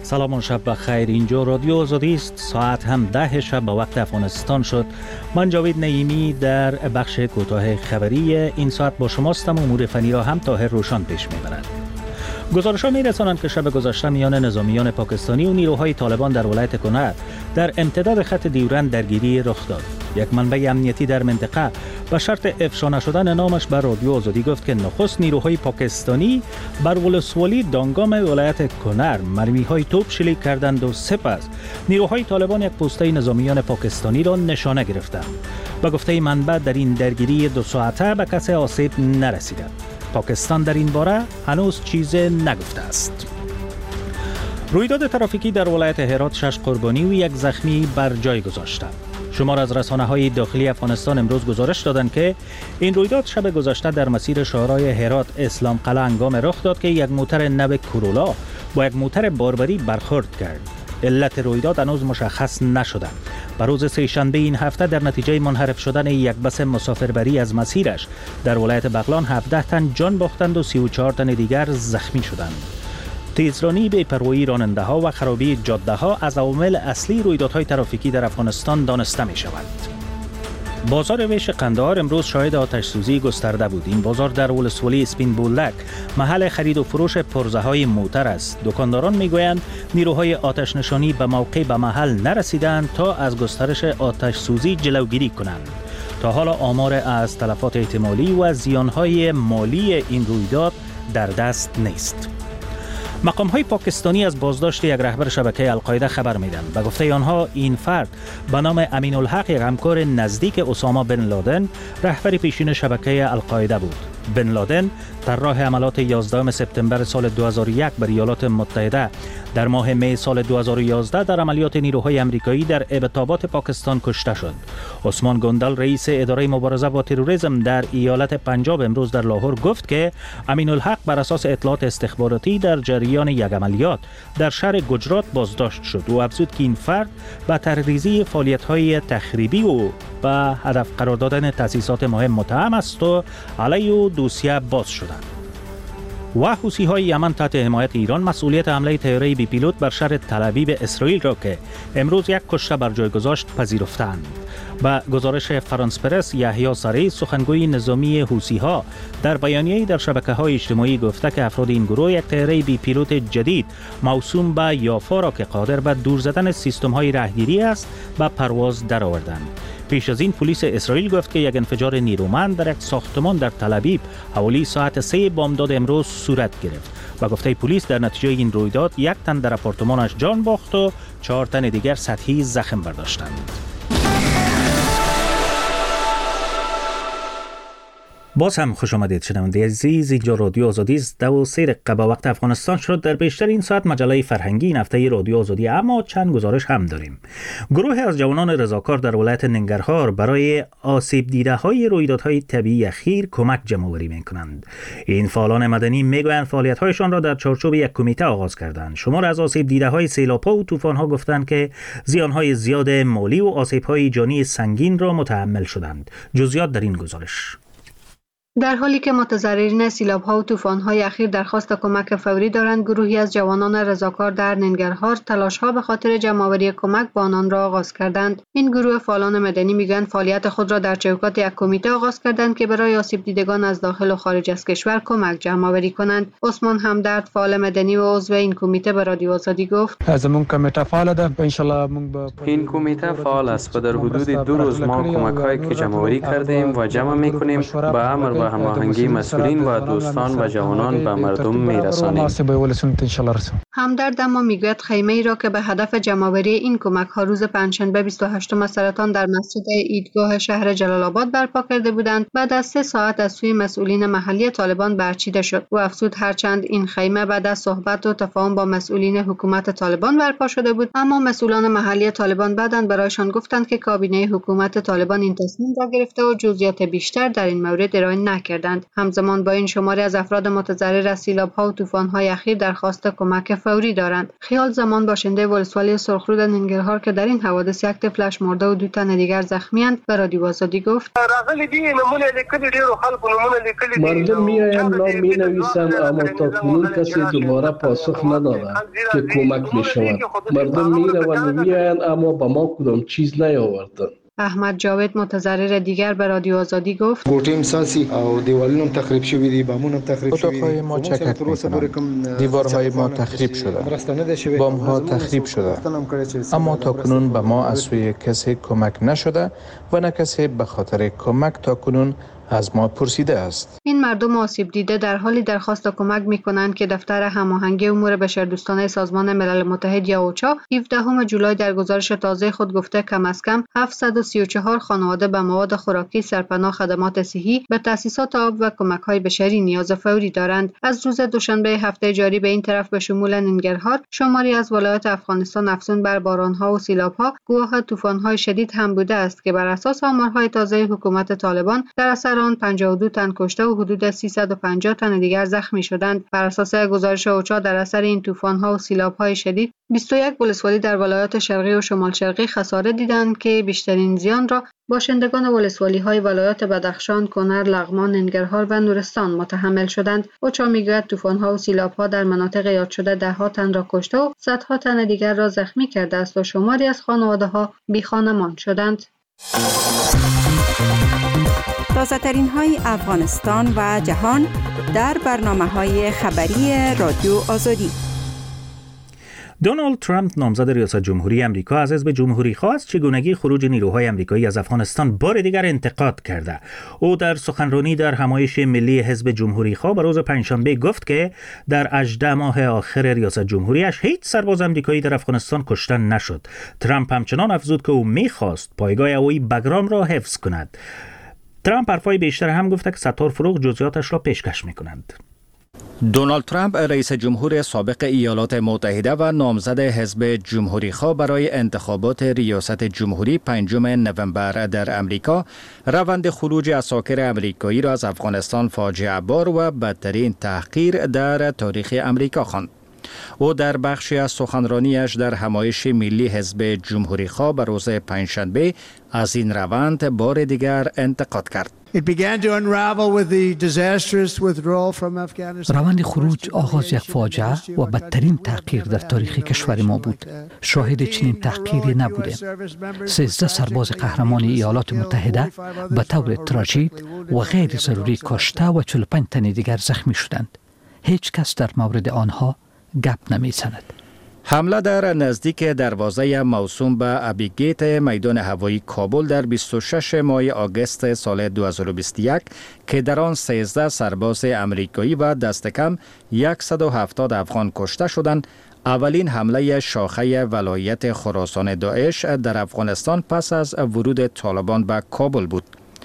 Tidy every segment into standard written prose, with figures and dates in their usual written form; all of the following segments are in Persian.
سلام شب بخیر. اینجا رادیو آزادی است. ساعت هم 10 شب به وقت افغانستان شد. من جاوید نعیمی در بخش کوتاه خبری این ساعت با شماستم. امور فنی را هم طاهر روشان پیش میبرد. گزارش‌ها می‌رسانند که شب گذشته میان نظامیان پاکستانی و نیروهای طالبان در ولایت کنر در امتداد خط دیورند درگیری رخ داد. یک منبع امنیتی در منطقه به شرط افشا نشدن نامش بر رادیو آزادی گفت که نخست نیروهای پاکستانی بر ولسوالی دانگام ولایت کنر مرمی‌های توپ شلیک کردند و سپس نیروهای طالبان یک پوسته نظامیان پاکستانی را نشانه گرفتند. به گفته منبع در این درگیری 2 ساعته به کسی آسیب نرسیده. پاکستان در این باره هنوز چیزی نگفته است. رویداد ترافیکی در ولایت هرات 6 قربانی و 1 زخمی بر جای گذاشته. شمار از رسانه‌های داخلی افغانستان امروز گزارش دادند که این رویداد شب گذشته در مسیر شهرهای هرات اسلام قلعه هنگام رخ داد که یک موتر نو کورولا با یک موتر باربری برخورد کرد. علت رویداد هنوز مشخص نشده. بر روز سه‌شنبه این هفته در نتیجه منحرف شدن یک بس مسافربری از مسیرش در ولایت بغلان 17 تن جان باختند و 34 تن دیگر زخمی شدند. تیزرانی، بی‌پروایی راننده‌ها و خرابی جاده‌ها از عوامل اصلی رویدادهای ترافیکی در افغانستان دانسته می‌شود. بازار ویش قندهار امروز شاهد آتش سوزی گسترده بود. این بازار در ولسوالی اسپین بولک محل خرید و فروش پرزه‌های موتر است. دکانداران میگویند نیروهای آتش نشانی به موقع به محل نرسیدند تا از گسترش آتش سوزی جلوگیری کنند. تا حالا آمار از تلفات احتمالی و زیانهای مالی این رویداد در دست نیست. مقام‌های پاکستانی از بازداشت یک رهبر شبکه القاعده خبر می‌دهند. به گفته آنها این فرد به نام امین الحق یک همکار نزدیک اسامه بن لادن رهبر پیشین شبکه القاعده بود. بن لادن طراح عملیات 11 سپتامبر سال 2001 بر ایالات متحده در ماه می سال 2011 در عملیات نیروهای آمریکایی در ابتابات پاکستان کشته شد. عثمان گندل رئیس اداره مبارزه با تروریسم در ایالت پنجاب امروز در لاهور گفت که امین الحق بر اساس اطلاعات استخباراتی در جریان یک عملیات در شهر گجرات بازداشت شد و افزود که این فرد به تحریزی فعالیت‌های تخریبی و به هدف قرار دادن تأسیسات مهم متهم است و علیه او دوسیه باز شدند. و حوثی‌های یمن تحت حمایت ایران مسئولیت حمله طیاره بی پیلوت بر شهر تل‌آویو اسرائیل را که امروز 1 کشته بر جای گذاشت پذیرفتند. با گزارش فرانس پرس، یحیی سری سخنگوی نظامی حوثی‌ها در بیانیه‌ای در شبکه‌های اجتماعی گفته که افراد این گروه یک طیاره بی پیلوت جدید موسوم به یافا را که قادر به دور زدن سیستم‌های راهگیری است به پرواز درآوردند. پیش از این پلیس اسرائیل گفت که یک انفجار نیرومند در یک ساختمان در تل‌آویو حوالی ساعت 3 بامداد امروز صورت گرفت. با گفته پلیس در نتیجه این رویداد 1 تن در آپارتمانش جان باخت و 4 تن دیگر سطحی زخم برداشتند. باز هم خوش آمدید شنونده عزیز. اینجا رادیو آزادی است. 2:03 دقیقه به وقت افغانستان شد. در بیشتر این ساعت مجله فرهنگی این هفته رادیو آزادی، اما چند گزارش هم داریم. گروه از جوانان رضاکار در ولایت ننگرهار برای آسیب دیده های رویدادهای طبیعی اخیر کمک جمع‌آوری می‌کنند. این فعالان مدنی میگویند فعالیت‌هایشان را در چارچوب یک کمیته آغاز کردند. شمار از آسیب دیده‌های سیلاب‌ها و طوفان‌ها گفتند که زیان‌های زیاد مالی و آسیب‌های جانی سنگین را متحمل شدند. جزئیات در این گزارش. در حالی که متضررین سیلاب‌ها و طوفان‌های اخیر درخواست کمک فوری دارند، گروهی از جوانان رضاکار در ننگرهار تلاش‌ها به خاطر جمع‌آوری کمک به آنان را آغاز کردند. این گروه فعالان مدنی میگویند فعالیت خود را در چوکات یک کمیته آغاز کردند که برای آسیب دیدگان از داخل و خارج از کشور کمک جمع‌آوری کنند. عثمان همدرد، فعال مدنی و عضو این کمیته، به رادیو آزادی گفت: این کمیته فعال است و در حدود 2 روز ما کمک‌هایی که جمع‌آوری کردیم و جمع می‌کنیم به امر و هماهنگی مسئولین و دوستان و جوانان به مردم میرسانیم. همدرد اما میگوید خیمه‌ای را که به هدف جمع‌آوری این کمک‌ها روز پنجشنبه 28 سرطان در مسجد عیدگاه شهر جلال آباد برپا کرده بودند، بعد از 3 ساعت از سوی مسئولین محلی طالبان برچیده شد. و افزود هرچند این خیمه بعد از صحبت و تفاهم با مسئولین حکومت طالبان برپا شده بود، اما مسئولان محلی طالبان بعداً برایشان گفتند که کابینه حکومت طالبان این تصمیم را گرفته و جزئیات بیشتر در این مورد ارائه نکردند. همزمان با این شماری از افراد متضرر از سیلاب‌ها و طوفان‌های اخیر درخواست کمک فوری دارند. خیال زمان باشنده ولسوالی سرخرود ننگرهار که در این حوادث یک طفلش مرده و 2 تن دیگر زخمی‌اند به رادیو آزادی گفت: مردم میآیند نام می‌نویسند اما تاکنون کسی دوباره پاسخ نداده که کمک می‌شود. مردم می‌روند و می‌آیند اما به ما کدام چیز نیاوردند. احمد جاوید متضرر دیگر به رادیو آزادی گفت: کوټیم ساسی او دیوالونو تخریب شوی دي، بامونو تخریب شوی دي، اتاق‌های ما چکک می‌کنند، دیوارهای ما تخریب شده، بام‌ها تخریب شده، اما تاکنون به ما از سوی کسی کمک نشده و نه کسی به خاطر کمک تاکنون از ما پرسیده است. این مردم آسیب دیده در حالی درخواست کمک می‌کنند که دفتر هماهنگی امور بشردوستانه سازمان ملل متحد یا اوچا 17 جولای در گزارش تازه خود گفته کم از کم 734 خانواده به مواد خوراکی، سرپناه، خدمات صحی، به تأسیسات آب و کمک‌های بشری نیاز فوری دارند. از روز دوشنبه هفته جاری به این طرف به شمول ننگرهار، شماری از ولایات افغانستان افزون بر باران‌ها و سیلاب‌ها گواه طوفان‌های شدید هم بوده است که بر اساس آمارهای تازه حکومت طالبان در اثر آن 52 تن کشته و حدود 350 تن دیگر زخمی شدند. بر اساس گزارش اوچا در اثر این طوفان‌ها و سیلاب‌های شدید 21 ولسوالی در ولایات شرقی و شمال شرقی خساره دیدند که بیشترین زیان را باشندگان ولسوالی‌های ولایات بدخشان، کنر، لغمان، ننگرهار و نورستان متحمل شدند. اوچا میگوید طوفان‌ها و سیلاب‌ها در مناطق یاد شده ده‌ها تن را کشته و صدها تن دیگر را زخمی کرده است و شماری از خانواده‌ها بی‌خانمان شدند. تازه‌ترین های افغانستان و جهان در برنامه‌های خبری رادیو آزادی. دونالد ترامپ نامزد ریاست جمهوری امریکا از حزب جمهوری خواه از چگونگی خروج نیروهای امریکایی از افغانستان بار دیگر انتقاد کرده. او در سخنرانی در همایش ملی حزب جمهوری خواه به روز پنجشنبه گفت که در 18 ماه آخر ریاست جمهوریش هیچ سرباز امریکایی در افغانستان کشته نشد. ترامپ همچنان افزود که او می‌خواست پایگاه هوایی بگرام را حفظ کند. ترامپ حرفای بیشتر هم گفته که ستار فروغ جزئیاتش را پیشکش می‌کنند. دونالد ترامپ رئیس جمهور سابق ایالات متحده و نامزد حزب جمهوری خواه برای انتخابات ریاست جمهوری 5 نوامبر در امریکا روند خروج عساکر امریکایی را از افغانستان فاجعه بار و بدترین تحقیر در تاریخ امریکا خواند. او در بخشی از سخنرانیش در همایش ملی حزب جمهوری خواه به روز پنجشنبه از این روند بار دیگر انتقاد کرد. روند خروج آغاز یک فاجعه و بدترین تحقیر در تاریخ کشور ما بود. شاهد چنین تحقیری نبودیم. 13 سرباز قهرمان ایالات متحده به طور تراژیک و غیر ضروری کشته و 45 تن دیگر زخمی شدند. هیچ کس در مورد آنها گپ نمی‌زند. حمله در نزدیک دروازه موسوم به ابیگیت میدان هوایی کابل در 26 ماه آگوست سال 2021 که در آن 13 سرباز امریکایی و دست کم 170 افغان کشته شدند، اولین حمله شاخه ولایت خراسان داعش در افغانستان پس از ورود طالبان به کابل بود.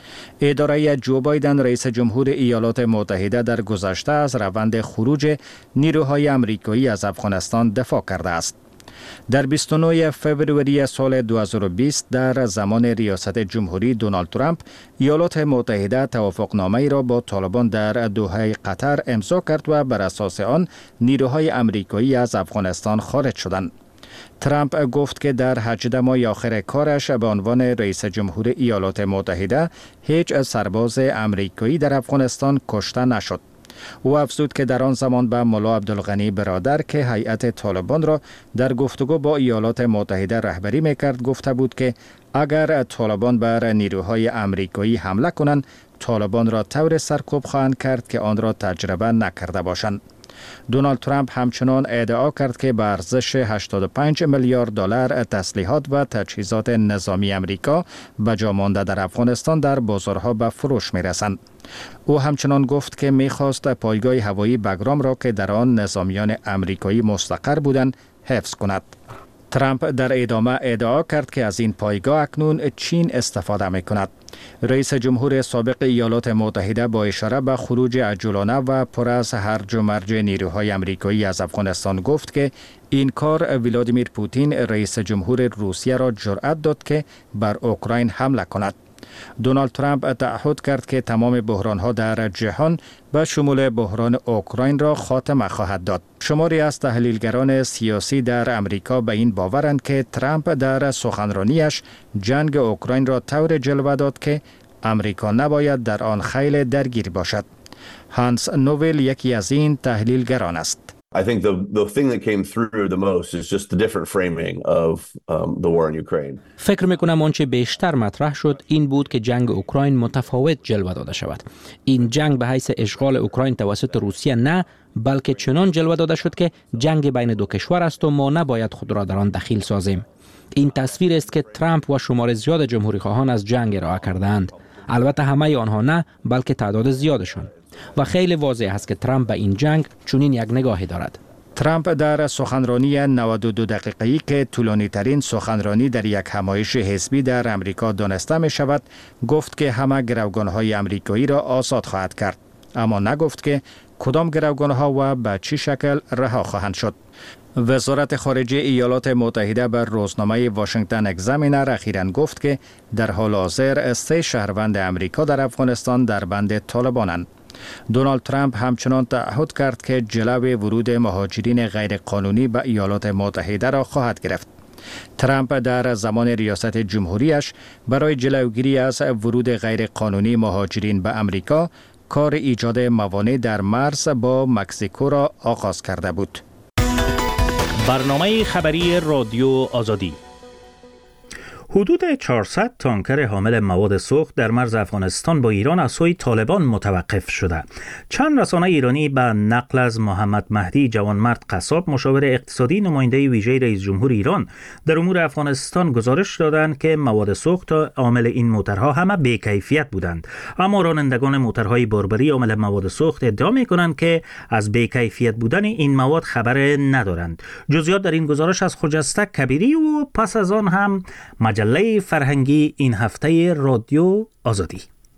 اداره جو بایدن رئیس جمهور ایالات متحده در گذشته از روند خروج نیروهای امریکایی از افغانستان دفاع کرده است. در 29 فوریه سال 2020 در زمان ریاست جمهوری دونالد ترامپ ایالات متحده توافقنامه‌ای را با طالبان در دوحه قطر امضا کرد و بر اساس آن نیروهای امریکایی از افغانستان خارج شدند. ترامپ گفت که در 18 ماه آخر کارش به عنوان رئیس جمهور ایالات متحده هیچ سرباز امریکایی در افغانستان کشته نشد. او افزود که در آن زمان به ملا عبدالغنی برادر که هیئت طالبان را در گفتگو با ایالات متحده رهبری میکرد گفته بود که اگر طالبان بر نیروهای امریکایی حمله کنند، طالبان را طور سرکوب خواهند کرد که آن را تجربه نکرده باشند. دونالد ترامپ همچنان ادعا کرد که به ارزش 85 میلیارد دلار تسلیحات و تجهیزات نظامی امریکا به جا مانده در افغانستان در بازارها به فروش می‌رسند. او همچنان گفت که می‌خواست پایگاه هوایی بگرام را که در آن نظامیان امریکایی مستقر بودند حفظ کند. ترامپ در ادامه ادعا کرد که از این پایگاه اکنون چین استفاده می‌کند. رئیس جمهور سابق ایالات متحده با اشاره به خروج عجولانه و پر از هرج و مرج نیروهای امریکایی از افغانستان گفت که این کار ولادیمیر پوتین رئیس جمهور روسیه را جرأت داد که بر اوکراین حمله کند. دونالد ترامپ تعهد کرد که تمام بحران‌ها در جهان به شمول بحران اوکراین را خاتمه خواهد داد. شماری از تحلیلگران سیاسی در امریکا به این باورند که ترامپ در سخنرانیش جنگ اوکراین را طور جلوه داد که امریکا نباید در آن خیلی درگیر باشد. هانس نوول یکی از این تحلیلگران است. I think the thing that came through the most is just the different framing of the war in Ukraine. فکر میکنم آنچه بیشتر مطرح شد این بود که جنگ اوکراین متفاوت جلوه داده شود. این جنگ به حیث اشغال اوکراین توسط روسیه نه، بلکه چنان جلوه داده شد که جنگ بین دو کشور است و ما نباید خود را در آن دخیل سازیم. این تصویر است که ترامپ و شمار زیاد جمهوری خواهان از جنگ ارائه کردند. البته همه آنها نه، بلکه تعداد زیادشان. و خیلی واضح است که ترامپ به این جنگ چنین یک نگاهی دارد. ترامپ در سخنرانی 92 دقیقه‌ای که طولانی ترین سخنرانی در یک همایش حزبی در امریکا دانسته می شود، گفت که همه گروگان‌های امریکایی را آزاد خواهد کرد، اما نگفت که کدام گروگان‌ها و به چه شکل رها خواهند شد. وزارت خارجه ایالات متحده بر روزنامه واشنگتن اگزامینر اخیراً گفت که در حال حاضر 3 شهروند امریکا در افغانستان در بند طالبانند. دونالد ترامپ همچنان تعهد کرد که جلوی ورود مهاجرین غیرقانونی به ایالات متحده را خواهد گرفت. ترامپ در زمان ریاست جمهوریش برای جلوگیری از ورود غیرقانونی مهاجرین به امریکا کار ایجاد موانع در مرز با مکزیکو را آغاز کرده بود. برنامه خبری رادیو آزادی. حدود 400 تانکر حامل مواد سوخت در مرز افغانستان با ایران از سوی طالبان متوقف شده. چند رسانه ایرانی به نقل از محمد مهدی جوانمرد قصاب، مشاور اقتصادی نماینده ویژه رئیس جمهور ایران در امور افغانستان، گزارش دادند که مواد سوخت عامل این موترها همه بی‌کیفیت بودند، اما رانندگان موترهای باربری عامل مواد سوخت ادعا می‌کنند که از بی‌کیفیت بودن این مواد خبر ندارند. جزئیات در این گزارش از خجسته کبیری و پس از آن هم مجله فرهنگی این هفته رادیو آزادی.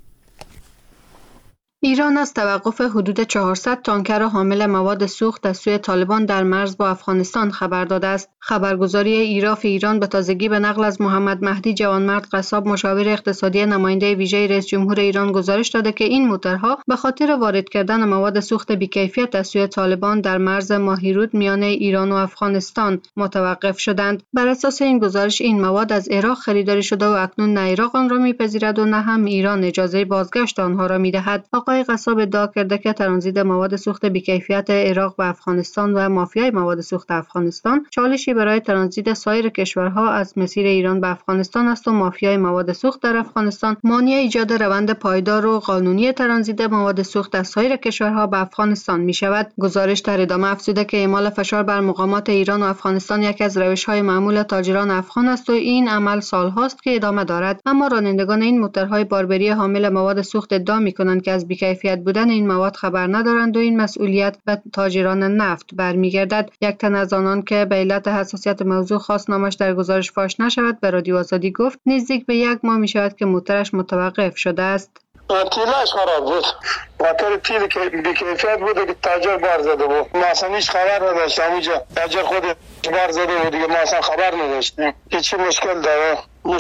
ایران از توقف حدود 400 تانکر حامل مواد سوخت از سوی طالبان در مرز با افغانستان خبر داده است. خبرگزاری ایراف ایران به تازگی به نقل از محمد مهدی جوانمرد قصاب، مشاور اقتصادی نماینده ویژه رئیس جمهور ایران، گزارش داده که این موترها به خاطر وارد کردن مواد سوخت بی‌کیفیت از سوی طالبان در مرز ماهیرود میان ایران و افغانستان متوقف شدند. بر اساس این گزارش این مواد از عراق خریداری شده و اکنون نه عراق آن را میپذیرد و نه هم ایران اجازه بازگشت آنها را میدهد. آقای قصاب ادعا کرده که ترانزیت مواد سوخت بی‌کیفیت عراق و افغانستان و مافیای مواد سوخت افغانستان چالشی برای ترانزیت سایر کشورها از مسیر ایران به افغانستان است و مافیای مواد سوخت در افغانستان مانع ایجاد روند پایدار و قانونی ترانزیت مواد سوخت از سایر کشورها به افغانستان می شود. گزارش در ادامه افزوده که اعمال فشار بر مقامات ایران و افغانستان یکی از روش‌های معمول تاجران افغان است و این عمل سال‌هاست که ادامه دارد. اما رانندگان این موترهای باربری حامل مواد سوخت ادعا می‌کنند که از بی‌کیفیت بودن این مواد خبر ندارند و این مسئولیت به تاجران نفت برمیگردد. یک تن از آنان که به علت حساسیت موضوع خواست نامش در گزارش فاش نشود به رادیو آزادی گفت نزدیک به 1 ماه می شود که موترش متوقف شده است. تیلش خراب بود. موتور تیل که بی‌کیفیت بود که تاجر بار زده بود. ما اصلا هیچ خبر نداشتیم. همونجا تاجر خود بار زده بود دیگه، ما اصلا خبر نداشتیم. هیچ مشکل داره.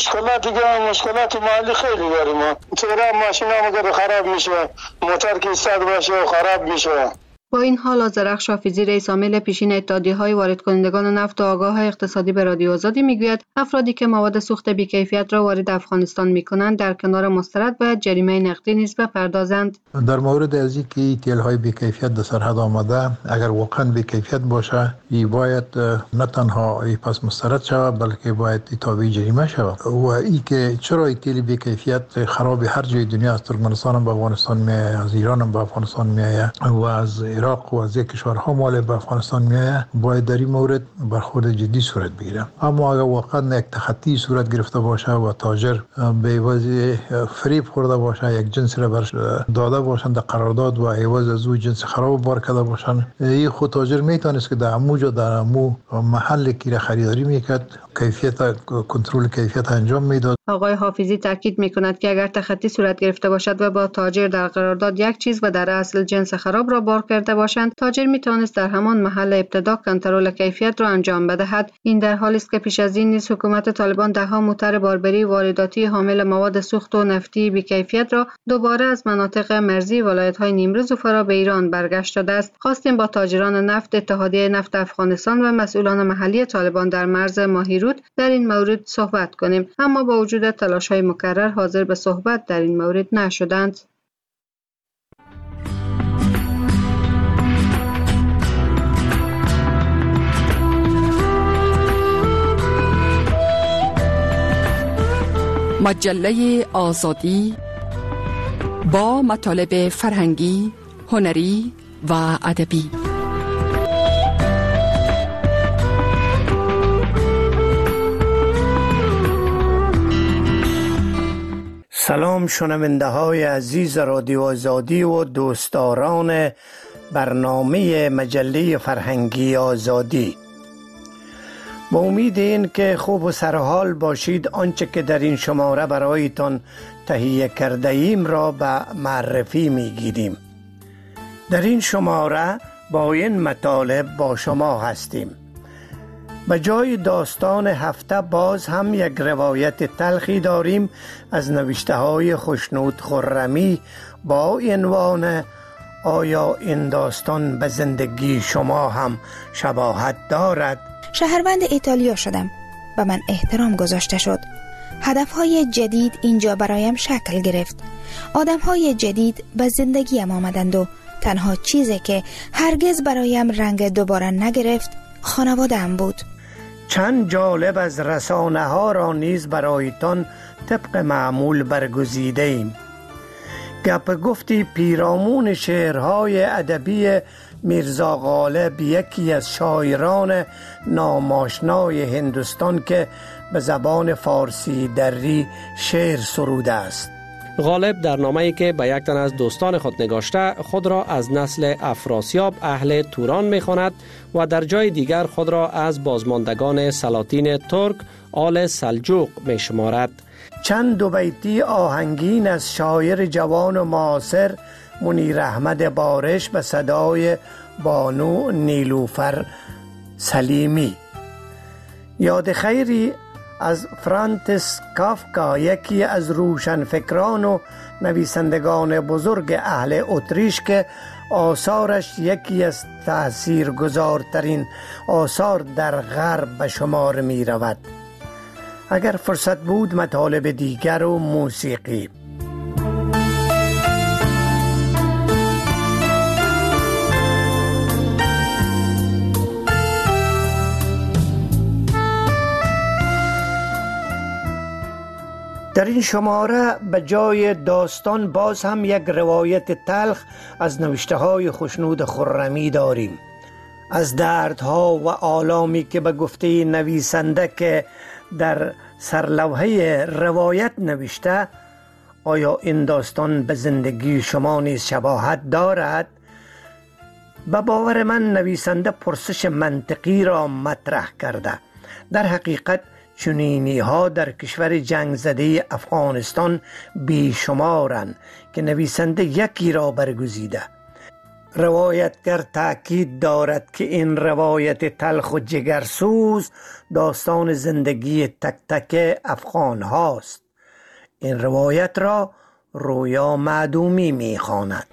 مشکلات مالی خیلی داریم. چرا ماشین هم اگر خراب میشه، موتور که استاد باشه و خراب میشه. با این حال آذرخش حافظی، رئیس عامل پیشین اتحادیه‌های وارد کنندگان نفت و آگاه اقتصادی به رادیو آزادی میگوید افرادی که مواد سوخت بی‌کیفیت را وارد افغانستان میکنند در کنار مسترد باید جریمه نقدی نیز بپردازند. در مورد از اینکه تیل‌های بی‌کیفیت در سرحد آمده اگر واقعا بی‌کیفیت باشه ای باید نه تنها ای پس مسترد شود بلکه باید تابع جریمه شود. و ای که چرا تیل بی‌کیفیت خراب هر جای دنیا از ترکمنستان هم به افغانستان میآید، از ایران هم به افغانستان میآید و از عراق و از کشورها مال به افغانستان میآید، باید در این مورد برخورد جدی صورت بگیره. اما اگر واقعا یک تخطی صورت گرفته باشه و تاجر به عوض فریب خورده باشه، یک جنس را برش داده باشند در قرارداد و عوض از او جنس خراب بار کرده باشند، این خود تاجر میتونست که در اموجا در امو محل کی را خریداری میکرد، کیفیت کنترل کیفیت انجام میداد. آقای حافظی تاکید میکند که اگر تخطی صورت گرفته باشد و با تاجر در قرارداد یک چیز و در اصل جنس خراب را بار کرده کرده باشند، تاجر میتوانست در همان محل ابتدا کنترل کیفیت را انجام بدهد. این در حالی است که پیش از این نیز حکومت طالبان دهها موتر باربری وارداتی حامل مواد سوخت و نفتی بی‌کیفیت را دوباره از مناطق مرزی ولایت‌های نیمروز و فرا به ایران برگشت داده است. خواستیم با تاجران نفت، اتحادیه نفت افغانستان و مسئولان محلی طالبان در مرز ماهیرود در این مورد صحبت کنیم، اما با وجود تلاش‌های مکرر حاضر به صحبت در این مورد نشدند. مجله آزادی با مطالب فرهنگی، هنری و ادبی. سلام شنونده های عزیز رادیو آزادی و دوستداران برنامه مجله فرهنگی آزادی. با امید این که خوب و سرحال باشید، آنچه که در این شماره برایتان تهیه کرده ایم را به معرفی می گیریم. در این شماره با این مطالب با شما هستیم. به جای داستان هفته باز هم یک روایت تلخی داریم از نوشته های خوشنود خرمی با عنوان آیا این داستان به زندگی شما هم شباهت دارد؟ شهروند ایتالیا شدم. به من احترام گذاشته شد. هدفهای جدید اینجا برایم شکل گرفت. آدمهای جدید به زندگیم آمدند و تنها چیزی که هرگز برایم رنگ دوباره نگرفت خانواده‌ام بود. چند جالب از رسانه ها را نیز برایتان طبق معمول برگزیده ایم. گپ گفتی پیرامون شعرهای ادبی میرزا غالب، یکی از شاعران ناماشنای هندوستان که به زبان فارسی دری شعر سروده است. غالب در نامه‌ای که به یک تن از دوستان خود نگاشته خود را از نسل افراسیاب اهل توران می‌خواند و در جای دیگر خود را از بازماندگان سلاطین ترک آل سلجوق می‌شمارد. چند دو بیتی آهنگین از شاعر جوان و معاصر منیر احمد بارش به صدای بانو نیلوفر سلیمی. یاد خیری از فرانتس کافکا، یکی از روشنفکران و نویسندگان بزرگ اهل اتریش که آثارش یکی از تاثیرگذارترین آثار در غرب به شمار می رود. اگر فرصت بود مطالب دیگر و موسیقی. در این شماره به جای داستان باز هم یک روایت تلخ از نوشته های خوشنود خرمی داریم. از دردها و آلامی که به گفته نویسنده که در سرلوحه روایت نوشته، آیا این داستان به زندگی شما نیز شباهت دارد؟ به باور من نویسنده پرسش منطقی را مطرح کرده. در حقیقت چنینی ها در کشور جنگ زده افغانستان بیشمارند که نویسنده یکی را برگزیده. روایتگر تأکید دارد که این روایت تلخ و جگرسوز داستان زندگی تک تک افغان هاست. این روایت را رویا معدومی می خواند.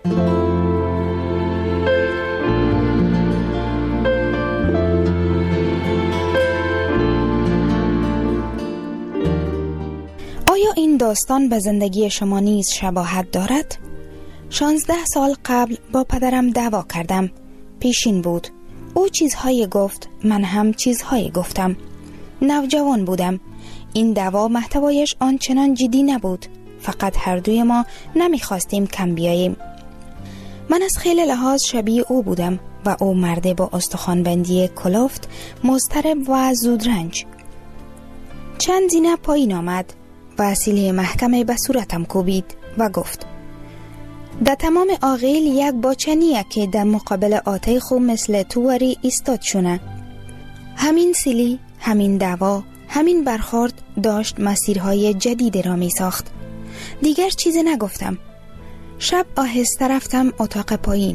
آیا این داستان به زندگی شما نیز شباهت دارد؟ 16 سال قبل با پدرم دعوا کردم. پیشین بود. او چیزهایی گفت، من هم چیزهایی گفتم. نوجوان بودم. این دعوا محتوایش آنچنان جدی نبود. فقط هر دوی ما نمیخواستیم کم بیاییم. من از خیلی لحاظ شبیه او بودم و او مرد با استخوانبندی کلفت، مضطرب و زودرنج. چند زینه پایین آمد. وسیله محکمه به صورتم کوبید و گفت: در تمام عاقل یک باچنیه که در مقابل آتای خوب مثل تواری ایستاد شونه. همین سیلی، همین دعوا، همین برخورد داشت مسیرهای جدیدی را می ساخت. دیگر چیزی نگفتم. شب آهسته رفتم اتاق پایین.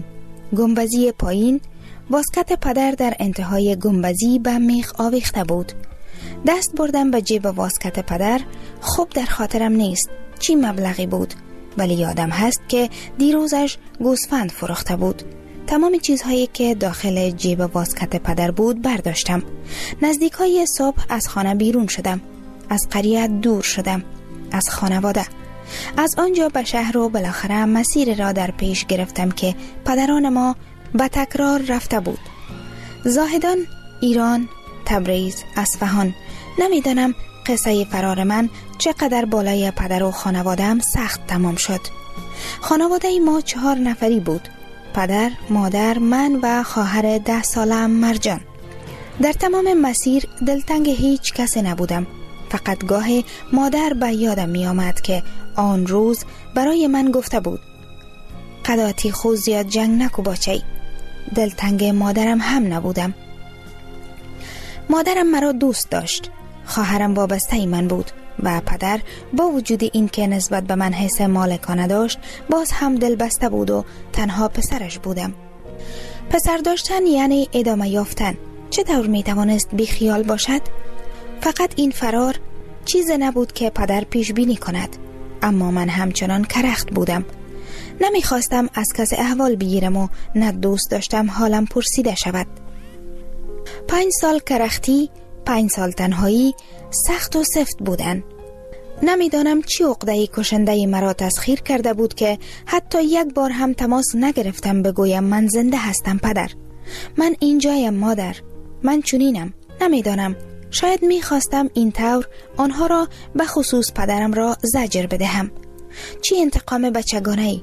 گنبزی پایین، واسکت پدر در انتهای گنبزی به میخ آویخته بود. دست بردم به جیب واسکت پدر. خوب در خاطرم نیست چی مبلغی بود، ولی یادم هست که دیروزش گوسفند فروخته بود. تمام چیزهایی که داخل جیب واسکت پدر بود برداشتم. نزدیکای صبح از خانه بیرون شدم. از قریه دور شدم، از خانواده. از آنجا به شهر و بالاخره مسیر را در پیش گرفتم که پدران ما به تکرار رفته بود. زاهدان، ایران، تبریز، اصفهان. نمیدانم قصه فرار من چقدر بالای پدر و خانواده‌ام سخت تمام شد. خانواده ما 4 نفری بود: پدر، مادر، من و خواهر 10 ساله‌ام مرجان. در تمام مسیر دلتنگ هیچ کسی نبودم. فقط گاه مادر به یادم می آمد که آن روز برای من گفته بود قداتی خود زیاد جنگ نکو باچه‌ای. دلتنگ مادرم هم نبودم. مادرم مرا دوست داشت. خواهرم وابسته من بود و پدر با وجود این که نسبت به من حس مالکانه داشت، باز هم دل بسته بود و تنها پسرش بودم. پسر داشتن یعنی ادامه یافتن. چطور می توانست بی خیال باشد؟ فقط این فرار چیز نبود که پدر پیش بینی کند، اما من همچنان کرخت بودم. نمیخواستم از کس احوال بگیرم و نه دوست داشتم حالم پرسیده شود. 5 سال کرختی، 5 سال تنهایی سخت و سفت بودن. نمیدانم چی عقده کشنده مرا تسخیر کرده بود که حتی یک بار هم تماس نگرفتم بگویم من زنده هستم پدر، من اینجایم مادر، من چنینم. نمیدانم، شاید میخواستم این طور آنها را، به خصوص پدرم را زجر بدهم. چی انتقام بچگانه‌ای.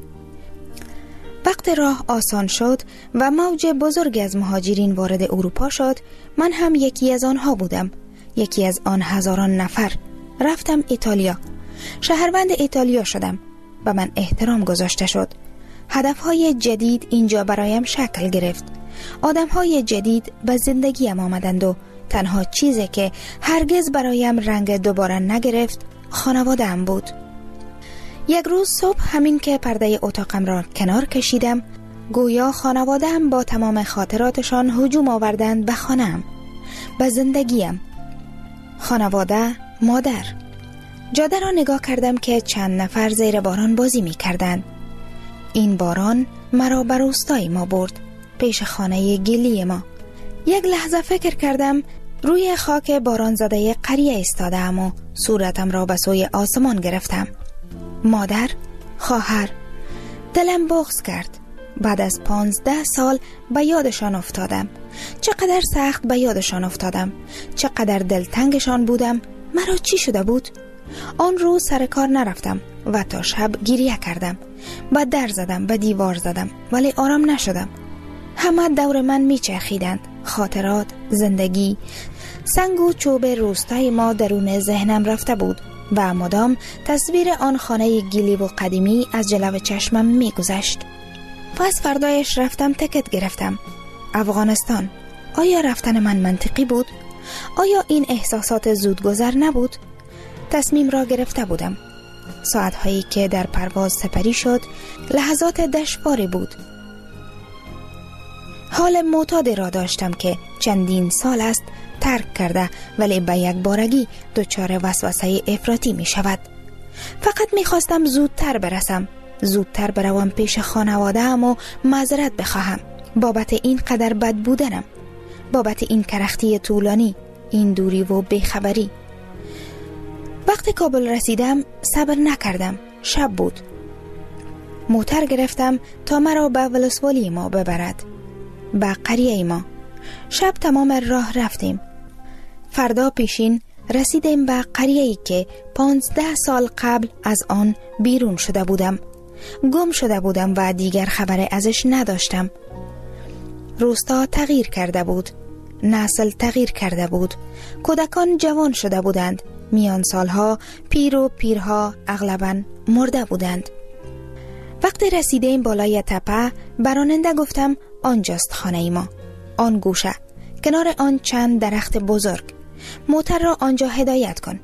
وقت راه آسان شد و موج بزرگ از مهاجرین وارد اروپا شد. من هم یکی از آنها بودم، یکی از آن هزاران نفر. رفتم ایتالیا. شهروند ایتالیا شدم. به من احترام گذاشته شد. هدفهای جدید اینجا برایم شکل گرفت. آدمهای جدید به زندگیم آمدند و تنها چیزی که هرگز برایم رنگ دوباره نگرفت خانواده‌ام بود. یک روز صبح همین که پرده اتاقم را کنار کشیدم، گویا خانواده‌ام با تمام خاطراتشان هجوم آوردند به خانه‌ام، به زندگیم. خانواده، مادر. جاده را نگاه کردم که چند نفر زیر باران بازی می کردند. این باران مرا به روستای ما برد، پیش خانه گلی ما. یک لحظه فکر کردم روی خاک باران زده قریه ایستادم و صورتم را به سوی آسمان گرفتم. مادر، خواهر. دلم بغض کرد. بعد از 15 سال به یادشان افتادم. چقدر سخت به یادشان افتادم. چقدر دلتنگشان بودم. مرا چی شده بود؟ آن روز سر کار نرفتم و تا شب گریه کردم. به در زدم، به دیوار زدم، ولی آرام نشدم. همه دور من میچرخیدند. خاطرات، زندگی، سنگ و چوب روستای ما درون ذهنم رفته بود و مدام تصویر آن خانه گلی و قدیمی از جلو چشمم میگذشت. پس فردایش رفتم تکت گرفتم. افغانستان. آیا رفتن من منطقی بود؟ آیا این احساسات زودگذر نبود؟ تصمیم را گرفته بودم. ساعتهایی که در پرواز سپری شد لحظات دشواری بود. حال معتادی را داشتم که چندین سال است ترک کرده، ولی به یک بارگی دچار وسوسه افراطی می شود. فقط می خواستم زودتر برسم، زودتر بروم پیش خانواده‌ام و معذرت بخواهم بابت این قدر بد بودنم، بابت این کرختی طولانی، این دوری و بیخبری. وقتی کابل رسیدم صبر نکردم. شب بود. موتر گرفتم تا مرا به ولسوالی ما ببرد، به قریه ما. شب تمام راه رفتیم. فردا پیشین رسیدیم به قریه‌ای که 15 سال قبل از آن بیرون شده بودم. گم شده بودم و دیگر خبر ازش نداشتم. روستا تغییر کرده بود. نسل تغییر کرده بود. کودکان جوان شده بودند. میان سالها پیر و پیرها اغلباً مرده بودند. وقتی رسیدیم بالای تپه، براننده گفتم آنجاست خانه ما. آن گوشه، کنار آن چند درخت بزرگ. موتر را آنجا هدایت کن.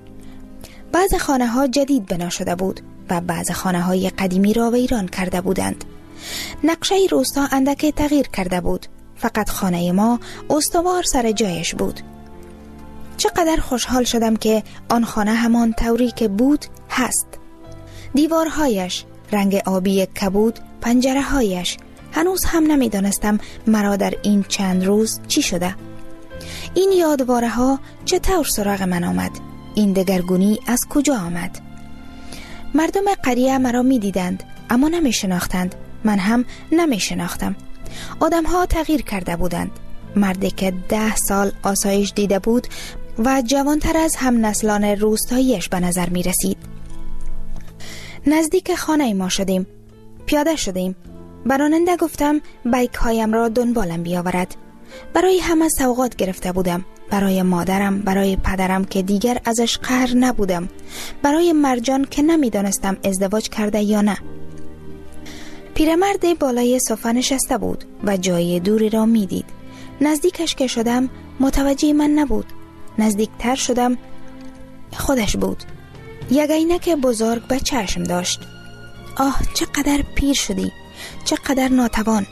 بعض خانه ها جدید بنا شده بود و بعض خانه های قدیمی را ویران کرده بودند. نقشه روستا اندکی تغییر کرده بود. فقط خانه ما استوار سر جایش بود. چقدر خوشحال شدم که آن خانه همان طوری که بود هست. دیوارهایش رنگ آبی کبود، پنجره هایش. هنوز هم نمیدانستم مرا در این چند روز چی شده. این یادواره ها چطور سراغ من آمد؟ این دگرگونی از کجا آمد؟ مردم قریه مرا می دیدند اما نمی شناختند. من هم نمی شناختم. آدم ها تغییر کرده بودند. مردی که 10 سال آسایش دیده بود و جوانتر از هم نسلان روستاییش به نظر می رسید. نزدیک خانه ما شدیم. پیاده شدیم. به راننده گفتم بایک هایم را دنبالم بیاورد. برای همه سوغات گرفته بودم. برای مادرم، برای پدرم که دیگر ازش قهر نبودم، برای مرجان که نمیدانستم ازدواج کرده یا نه. پیرمرد بالای صفه نشسته بود و جای دوری را میدید. نزدیکش که شدم متوجه من نبود. نزدیکتر شدم، خودش بود. یک عینک بزرگ به چشم داشت. آه چقدر پیر شدی، چقدر ناتوان.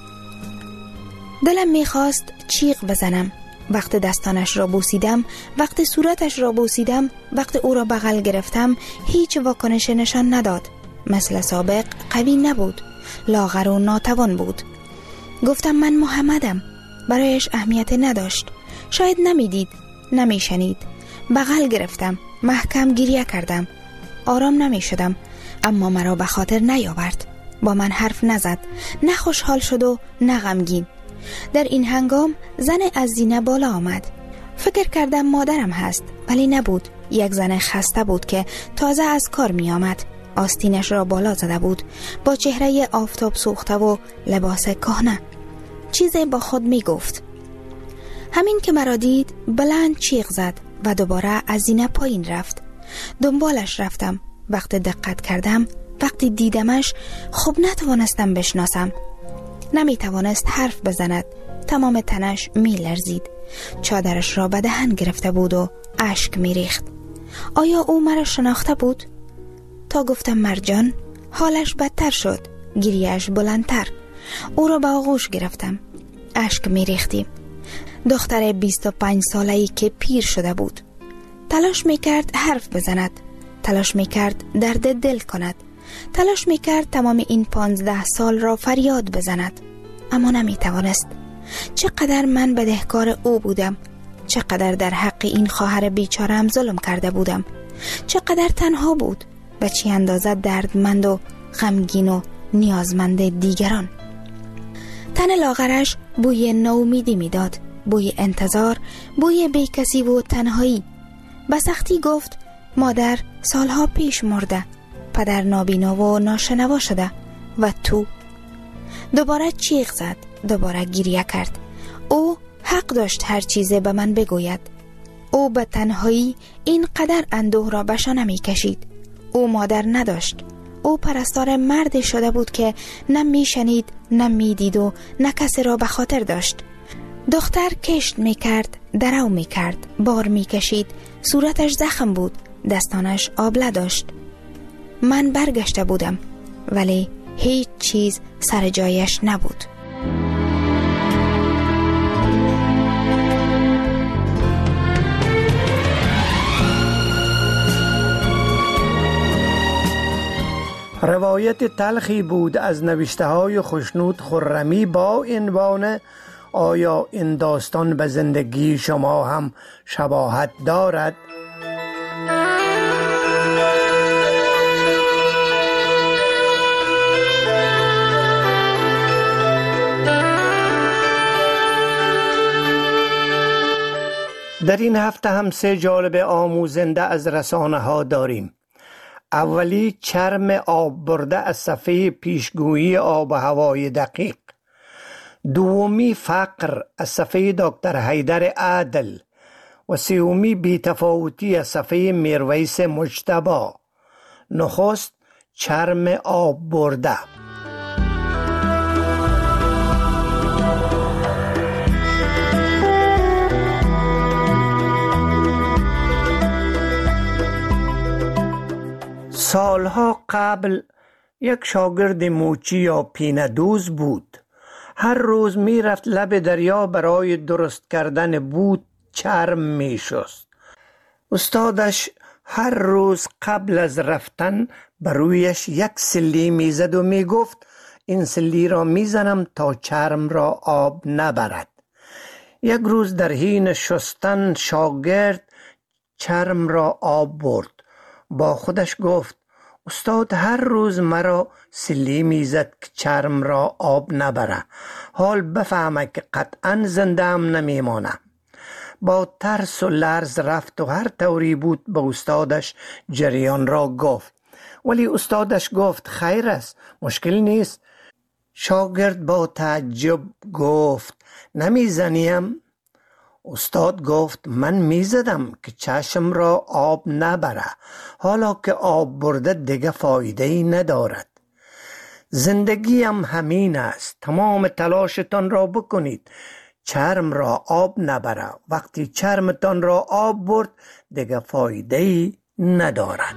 دلم میخواست چیغ بزنم. وقت دستانش را بوسیدم، وقت صورتش را بوسیدم، وقت او را بغل گرفتم، هیچ واکنش نشان نداد. مثل سابق قوی نبود، لاغر و ناتوان بود. گفتم من محمدم. برایش اهمیت نداشت. شاید نمیدید، نمیشنید. بغل گرفتم، محکم گریه کردم. آرام نمیشدم، اما مرا به خاطر نیاورد. با من حرف نزد، نه خوشحال شد و نه غمگین. در این هنگام زن از زینه بالا آمد. فکر کردم مادرم هست، ولی نبود. یک زن خسته بود که تازه از کار می آمد. آستینش را بالا زده بود، با چهره آفتاب سوخته و لباس کهنه. چیزی با خود می گفت. همین که مرا دید بلند چیغ زد و دوباره از زینه پایین رفت. دنبالش رفتم. وقت دقت کردم، وقتی دیدمش، خوب نتوانستم بشناسم. نمی توانست حرف بزند. تمام تنش می لرزید. چادرش را به دهن گرفته بود و اشک می ریخت. آیا او مرا شناخته بود؟ تا گفتم مرجان، حالش بدتر شد. گریهش بلندتر. او را به آغوش گرفتم. اشک می ریختیم. دختر 25 ساله‌ای که پیر شده بود. تلاش می کرد حرف بزند. تلاش می کرد درد دل کند. تلاش می کرد تمام این 15 سال را فریاد بزند. اما نمی توانست. چقدر من بدهکار او بودم. چقدر در حق این خواهر بیچاره‌ام ظلم کرده بودم. چقدر تنها بود. به چه اندازه دردمند و غمگین و نیازمند دیگران. تن لاغرش بوی نومیدی میداد. بوی انتظار، بوی بیکسی و تنهایی. به سختی گفت مادر سالها پیش مرده. پدر نابینا و ناشنوا شده. و تو؟ دوباره چیغ زد. دوباره گریه کرد. او حق داشت هر چیزی به من بگوید. او به تنهایی اینقدر اندوه را بشا نمی کشید. او مادر نداشت. او پرستار مرد شده بود که نه می شنید، نه می دید و نه کسی را به خاطر داشت. دختر کشت می کرد، درو می کرد، بار می کشید. صورتش زخم بود، دستانش آبله داشت. من برگشته بودم، ولی هیچ چیز سر جایش نبود. روایت تلخی بود از نوشته‌های خشنود خرمی با عنوان آیا این داستان به زندگی شما هم شباهت دارد؟ در این هفته هم 3 جالب آموزنده از رسانه ها داریم. اولی چرم آب برده از صفحه پیشگویی آب و هوای دقیق. دومی فقر از صفحه دکتر حیدر عادل و سومی بی‌تفاوتی از صفحه میرویس مجتبی. نخست چرم آب برده. سالها قبل یک شاگرد موچی یا پینه دوز بود. هر روز می رفت لب دریا برای درست کردن بود چرم می شست. استادش هر روز قبل از رفتن بر رویش یک سلی می زد و می گفت این سلی را می زنم تا چرم را آب نبرد. یک روز در حین شستن شاگرد چرم را آب برد. با خودش گفت استاد هر روز مرا سلی میزد که چرم را آب نبره. حال بفهمه که قطعا زنده هم نمیمانه. با ترس و لرز رفت و هر طوری بود به استادش جریان را گفت. ولی استادش گفت خیر است، مشکل نیست. شاگرد با تعجب گفت نمیزنیم؟ استاد گفت من میزدم که چشم را آب نبره. حالا که آب برده دیگه فایده ای ندارد. زندگی هم همین است. تمام تلاشتان را بکنید چرم را آب نبره. وقتی چرمتان را آب برد دیگه فایده ای ندارد.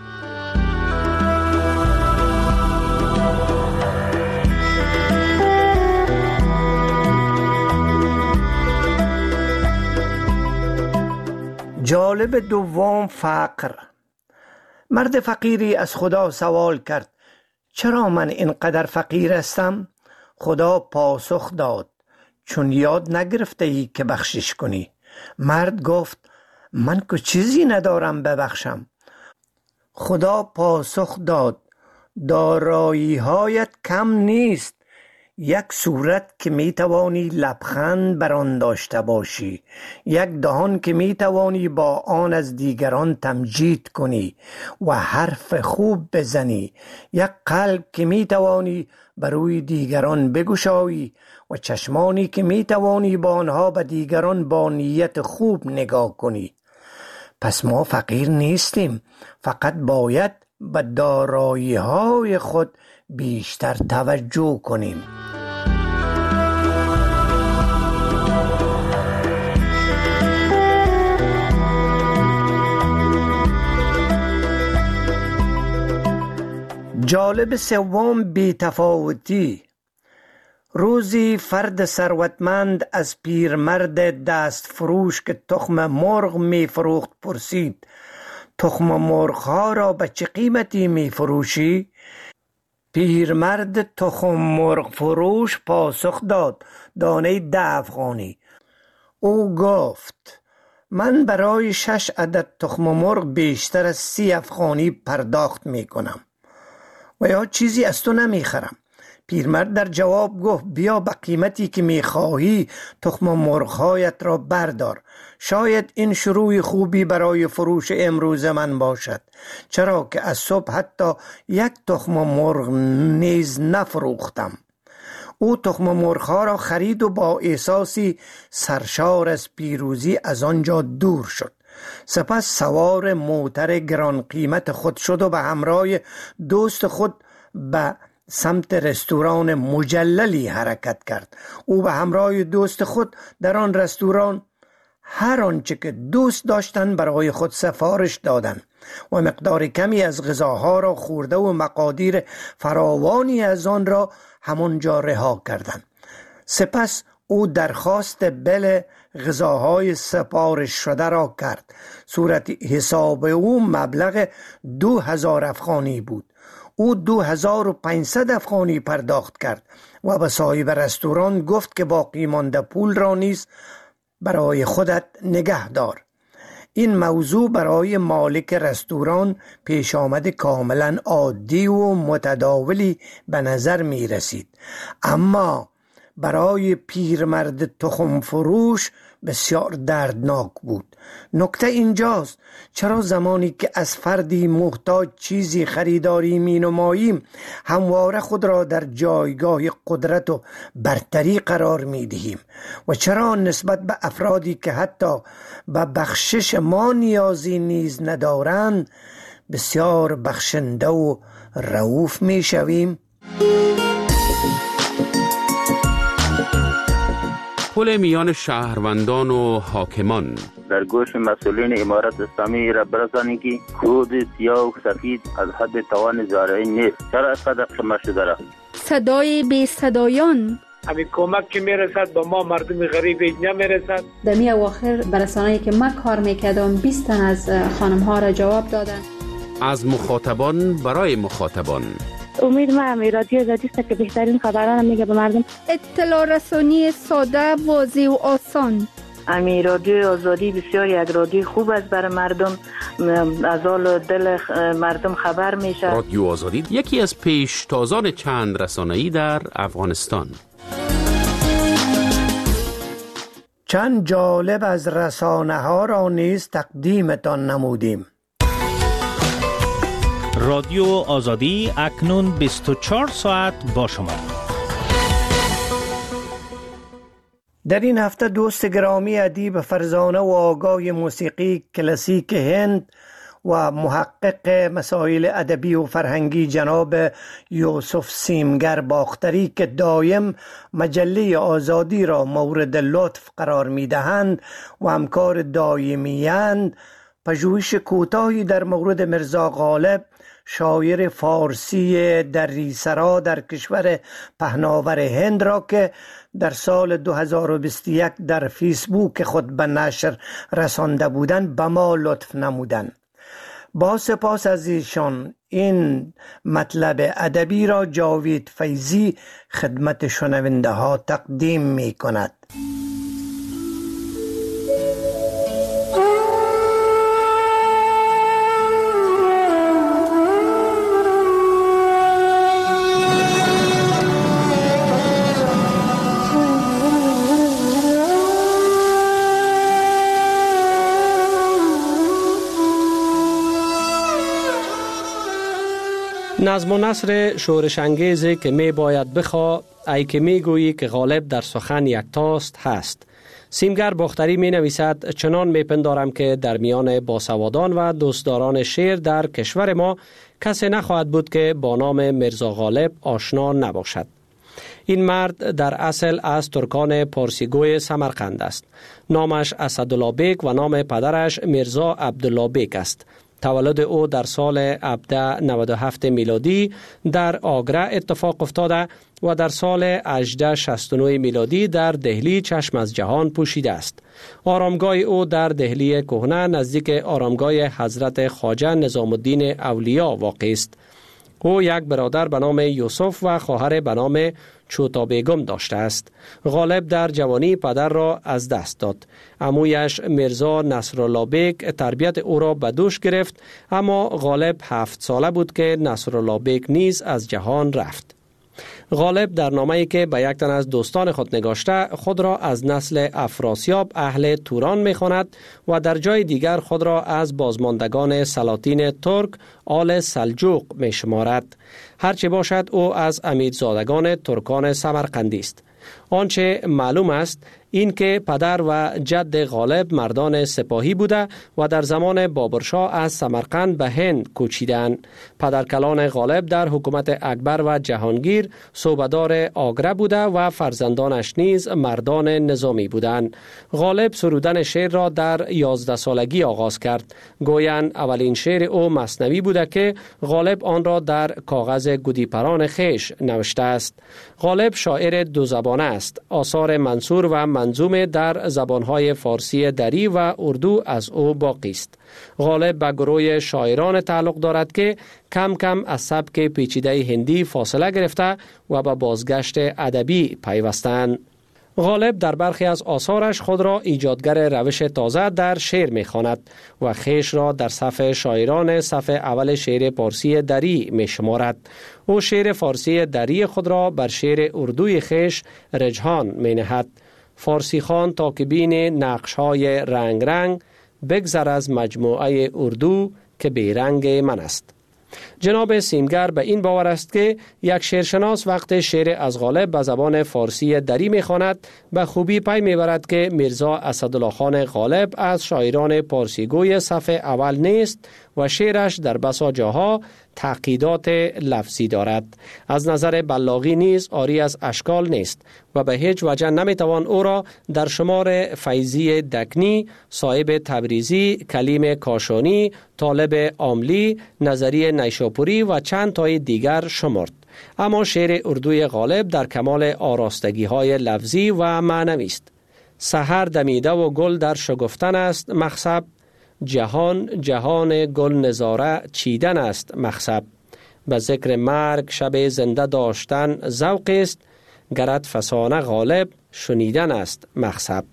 جالب دوم فقر. مرد فقیری از خدا سوال کرد چرا من اینقدر فقیر هستم؟ خدا پاسخ داد چون یاد نگرفته ای که بخشش کنی. مرد گفت من که چیزی ندارم ببخشم. خدا پاسخ داد دارایی هایت کم نیست. یک صورت که می توانی لبخند بر آن داشته باشی، یک دهان که می توانی با آن از دیگران تمجید کنی و حرف خوب بزنی، یک قلب که می توانی بر روی دیگران بگشایی و چشمانی که می توانی با آنها به دیگران با نیت خوب نگاه کنی. پس ما فقیر نیستیم، فقط باید به دارایی های خود بیشتر توجه کنیم. جالب سوم بی‌تفاوتی. روزی فرد ثروتمند از پیرمرد دست فروش که تخم مرغ می فروخت پرسید تخم مرغ ها را به چه قیمتی می فروشی؟ پیرمرد تخم مرغ فروش پاسخ داد دانه 10 افغانی. او گفت من برای 6 عدد تخم مرغ بیشتر از 30 افغانی پرداخت می کنم و یا چیزی از تو نمی خرم. پیرمرد در جواب گفت بیا به قیمتی که می خواهی تخم مرغ‌هایت را بردار. شاید این شروع خوبی برای فروش امروز من باشد، چرا که از صبح حتی یک تخم مرغ نیز نفروختم. او تخم مرغ‌ها را خرید و با احساسی سرشار از پیروزی از آنجا دور شد. سپس سوار موتر گران قیمت خود شد و به همراه دوست خود به سمت رستوران مجللی حرکت کرد. او به همراه دوست خود در آن رستوران هر آنچه که دوست داشتند برای خود سفارش دادند و مقدار کمی از غذاها را خورده و مقادیر فراوانی از آن را همانجا رها کردند. سپس او درخواست بل غذاهای سفارش شده را کرد. صورت حساب او مبلغ 2000 افغانی بود. او 2500 افغانی پرداخت کرد و به صاحب رستوران گفت که باقی مانده پول را نیز برای خودت نگه دار. این موضوع برای مالک رستوران پیش آمد کاملا عادی و متداولی به نظر می رسید، اما برای پیرمرد تخم فروش بسیار دردناک بود. نکته اینجاست چرا زمانی که از فردی محتاج چیزی خریداری می نماییم همواره خود را در جایگاه قدرت و برتری قرار می دهیم و چرا نسبت به افرادی که حتی به بخشش ما نیازی نیز ندارند بسیار بخشنده و رئوف می شویم؟ پل میان شهروندان و حاکمان. در گوش مسئولین امارت اسلامی را برسانید که کود سیاه و سفید از حد توان زارعین نیست. چرا اینقدر شما شده را؟ صدای بی صدایان. همین کمک که میرسد به ما مردم غریب نمیرسد. در می اواخر برسانه‌ای که من کار میکردم 20 تن از خانم ها را جواب دادن. از مخاطبان برای مخاطبان. امید ما رادیو آزادی است که بهترین خبران میگه به مردم. اطلاع رسانی ساده، واضح و آسان. امی رادیو آزادی بسیار یک رادیو خوب است برای مردم، از حال دل مردم خبر میشه. رادیو آزادی یکی از پیشتازان چند رسانه‌ای در افغانستان. چند جالب از رسانه ها را نیز تقدیمتان نمودیم. رادیو آزادی اکنون 24 ساعت با شما. در این هفته دوست گرامی ادیب فرزانه و آگاه موسیقی کلاسیک هند و محقق مسائل ادبی و فرهنگی جناب یوسف سیمگر باختری که دایم مجله آزادی را مورد لطف قرار می‌دهند و همکار دایمی‌اند، پژوهش کوتاهی در مورد میرزا غالب، شاعر فارسی دریسرا در کشور پهناور هند را که در سال 2021 در فیسبوک خود به نشر رسانده بودند به ما لطف نمودند. با سپاس از ایشان این مطلب ادبی را جاوید فیضی خدمت شنونده ها تقدیم می کند. نظم و نثر شورش انگیزی که می باید بخوا، ای که می گویی که غالب در سخن یکتاست هست. سیمگر باختری می نویسد: چنان می پندارم که در میان باسوادان و دوستداران شعر در کشور ما کسی نخواهد بود که با نام میرزا غالب آشنا نباشد. این مرد در اصل از ترکان پارسیگوی سمرقند است. نامش اسدالله بیگ و نام پدرش میرزا عبدالله بیگ است. تولد او در سال 1797 میلادی در آگره اتفاق افتاده و در سال 1869 میلادی در دهلی چشم از جهان پوشیده است. آرامگاه او در دهلی کهنه نزدیک آرامگاه حضرت خواجه نظام الدین اولیا واقع است. او یک برادر به نام یوسف و خواهر به نام چوتا بیگم داشته است. غالب در جوانی پدر را از دست داد. عمویش میرزا نصرالله بیگ تربیت او را به دوش گرفت، اما غالب 7 ساله بود که نصرالله بیگ نیز از جهان رفت. غالب در نامه‌ای که به یک تن از دوستان خود نگاشته خود را از نسل افراسیاب اهل توران می‌خواند و در جای دیگر خود را از بازماندگان سلاطین ترک آل سلجوق می‌شمارد. هرچه باشد او از امیرزادگان ترکان سمرقندی است. آنچه معلوم است این که پدر و جد غالب مردان سپاهی بوده و در زمان بابرشاه از سمرقند به هند کوچیدند. پدرکلان غالب در حکومت اکبر و جهانگیر صوبه‌دار آگره بوده و فرزندانش نیز مردان نظامی بودند. غالب سرودن شعر را در 11 سالگی آغاز کرد. گویند اولین شعر او مثنوی بوده که غالب آن را در کاغذ گودیپران خویش نوشته است. غالب شاعر دو زبانه است. آثار منثور و منظوم در زبانهای فارسی دری و اردو از او باقی است. غالب به گروه شاعران تعلق دارد که کم کم از سبک پیچیده هندی فاصله گرفته و به بازگشت ادبی پیوستند. غالب در برخی از آثارش خود را ایجادگر روش تازه در شعر می‌خواند و خویش را در صف شاعران صف اول شعر فارسی دری می‌شمارد. او شعر فارسی دری خود را بر شعر اردوی خویش رجحان می‌نهد. فارسی خان تا که بین نقش‌های رنگ رنگ بگذر از مجموعه اردو که بیرنگ من است. جناب سیمگر به این باور است که یک شعرشناس وقت شعر از غالب به زبان فارسی دری می‌خواند به خوبی پی می‌برد که میرزا اسدالله خان غالب از شاعران پارسیگوی صف اول نیست و شعرش در بسا جاها تعقیدات لفظی دارد. از نظر بلاغی نیز عاری از اشکال نیست و به هیچ وجه نمیتوان او را در شمار فیضی دکنی، صاحب تبریزی، کلیم کاشانی، طالب عاملی، نظری نیشاپوری و چند تای دیگر شمرد. اما شعر اردوی غالب در کمال آراستگی های لفظی و معنوی است. سحر دمیده و گل در شگفتن است مخصب، جهان گل نظاره چیدن است مخصب. به ذکر مرگ شب زنده داشتن ذوق است، گرت فسانه غالب شنیدن است مخصب.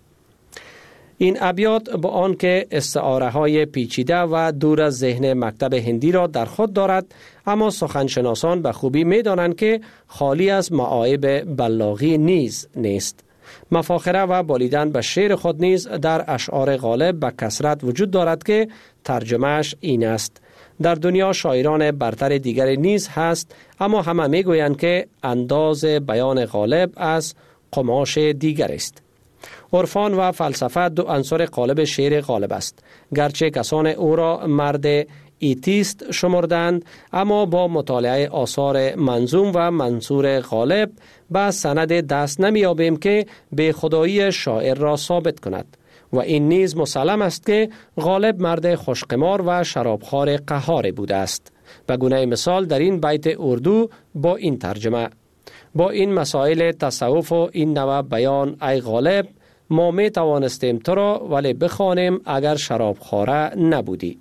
این ابیات با آن که استعاره های پیچیده و دور از ذهن مکتب هندی را در خود دارد، اما سخنشناسان به خوبی می دانند که خالی از معایب بلاغی نیست. مفاخره و بالیدن به شعر خود نیز در اشعار غالب به کثرت وجود دارد که ترجمهش این است: در دنیا شاعران برتر دیگر نیز هست، اما همه می گویند که انداز بیان غالب از قماش دیگر است. عرفان و فلسفه دو عنصر قالب شعر غالب است. گرچه کسان او را مرد ایتیست شمردند، اما با مطالعه آثار منظوم و منصور غالب به سند دست نمی‌یابیم که به خدایی شاعر را ثابت کند. و این نیز مسلم است که غالب مرد خوشقمار و شرابخوار قهار بوده است. به گونه مثال در این بیت اردو با این ترجمه: با این مسائل تصوف و این نوع بیان ای غالب، ما می توانستیم تو را ولی بخوانیم اگر شرابخواره نبودی.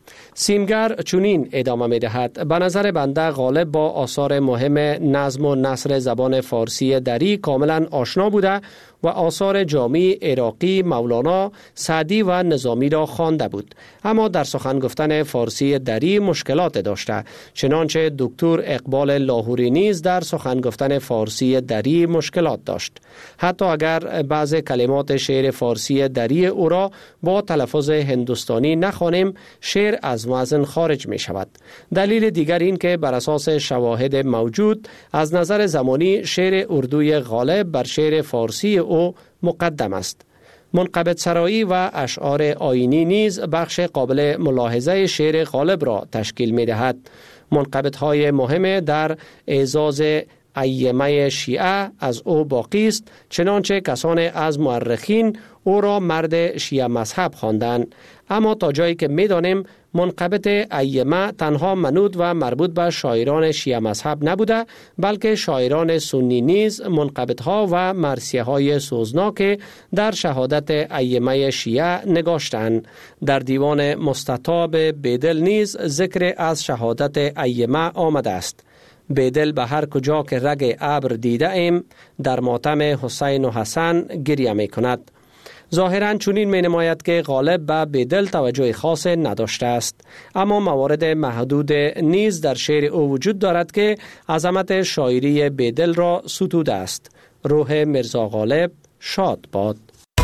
سیمگر چنین ادامه می دهد: به نظر بنده غالب با آثار مهم نظم و نثر زبان فارسی دری کاملا آشنا بوده و آثار جامی عراقی، مولانا، سعدی و نظامی را خوانده بود، اما در سخن گفتن فارسی دری مشکلات داشته، چنانچه دکتر اقبال لاهوری نیز در سخن گفتن فارسی دری مشکلات داشت. حتی اگر بعض کلمات شعر فارسی دری او را با تلفظ هندوستانی نخوانیم، شعر از وزن خارج می شود. دلیل دیگر این که بر اساس شواهد موجود از نظر زمانی شعر اردوی غالب بر شعر فارسی او مقدم است. منقبض سرایی و اشعار آیینی نیز بخش قابل ملاحظه شعر غالب را تشکیل می دهد. منقبض‌های مهم در اعزاز ائمه شیعه از او باقی است، چنانچه کسان از مورخین او را مرد شیعه مذهب خواندند. اما تا جایی که می‌دانیم منقبض ائمه تنها منوط و مربوط به شاعران شیعه مذهب نبوده، بلکه شاعران سنی نیز منقبض‌ها و مرثیه‌های سوزناک در شهادت ائمه شیعه نگاشتند. در دیوان مستطاب بیدل نیز ذکر از شهادت ائمه آمده است: بیدل به هر کجا که رگ ابر دیده ایم، در ماتم حسین و حسن گریه می کند. ظاهراً چنین می نماید که غالب به بیدل توجه خاص نداشته است، اما موارد محدود نیز در شعر او وجود دارد که عظمت شاعری بیدل را ستوده است. روح میرزا غالب شاد باد.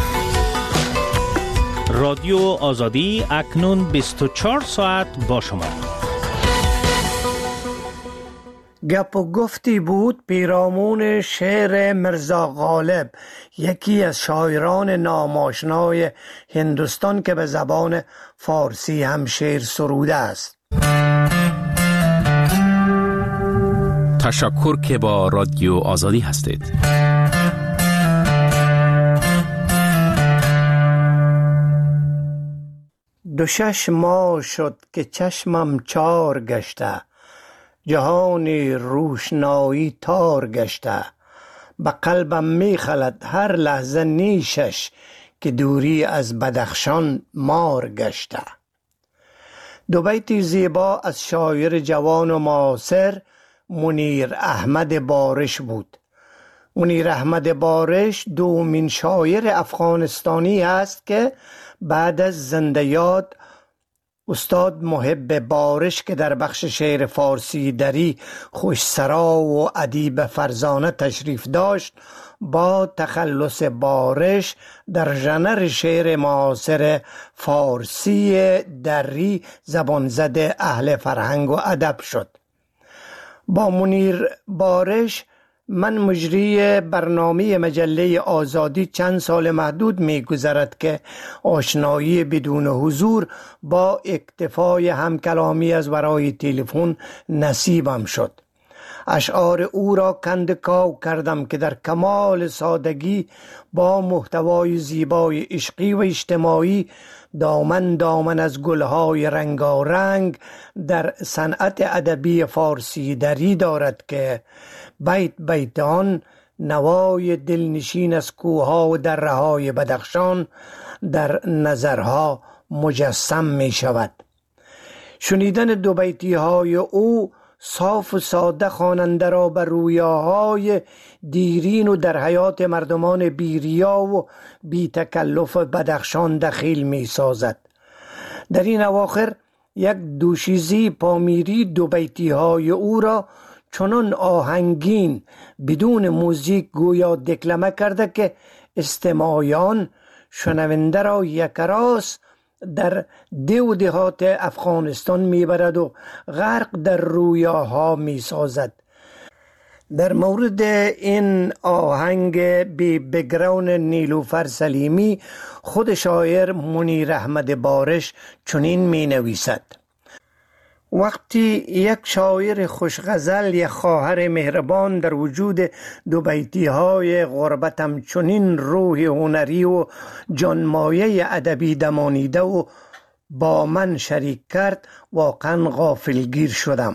رادیو آزادی اکنون 24 ساعت با شما. گپ و گفتی بود پیرامون شعر میرزا غالب، یکی از شاعران ناماشنای هندوستان که به زبان فارسی هم شعر سروده است. تشکر که با رادیو آزادی هستید. دو شش ماه شد که چشمم چار گشته، جهانی روشنایی تار گشته، به قلبم می خلد هر لحظه نیشش، که دوری از بدخشان مار گشته. دو بیت زیبا از شاعر جوان و معاصر منیر احمد بارش بود. منیر احمد بارش دومین شاعر افغانستانی است که بعد از زنده یاد استاد محب بارش که در بخش شعر فارسی دری خوشسرا و ادیب فرزانه تشریف داشت، با تخلص بارش در ژانر شعر معاصر فارسی دری زبان زده اهل فرهنگ و ادب شد. با منیر بارش من مجری برنامه مجله آزادی چند سال محدود می گذرد که آشنایی بدون حضور با اکتفای همکلامی از ورای تلفن نصیبم شد. اشعار او را کندکاو کردم که در کمال سادگی با محتوای زیبای عشقی و اجتماعی دامن از گلهای رنگارنگ در صنعت ادبی فارسی دری دارد که بیت آن نوای دلنشین از کوهها و دره‌های بدخشان در نظرها مجسم می شود. شنیدن دو بیتی های او صاف و ساده خواننده را بر رویاهای دیرین و در حیات مردمان بیریا و بی تکلف بدخشان دخیل می سازد. در این اواخر یک دوشیزی پامیری دو بیتی های او را چنان آهنگین بدون موزیک گویا دکلمه کرده که استماعیان شنونده را یکراس در دیو دهات افغانستان میبرد و غرق در رویاها میسازد. در مورد این آهنگ بی بگراون نیلوفر سلیمی خود شاعر منیر احمد بارش چنین می نویسد: وقتی یک شاعر خوشغزل یا خواهر مهربان در وجود دو بیتی های غربتم چنین روح هنری و جانمایه ادبی دمانیده و با من شریک کرد، واقعا غافلگیر شدم.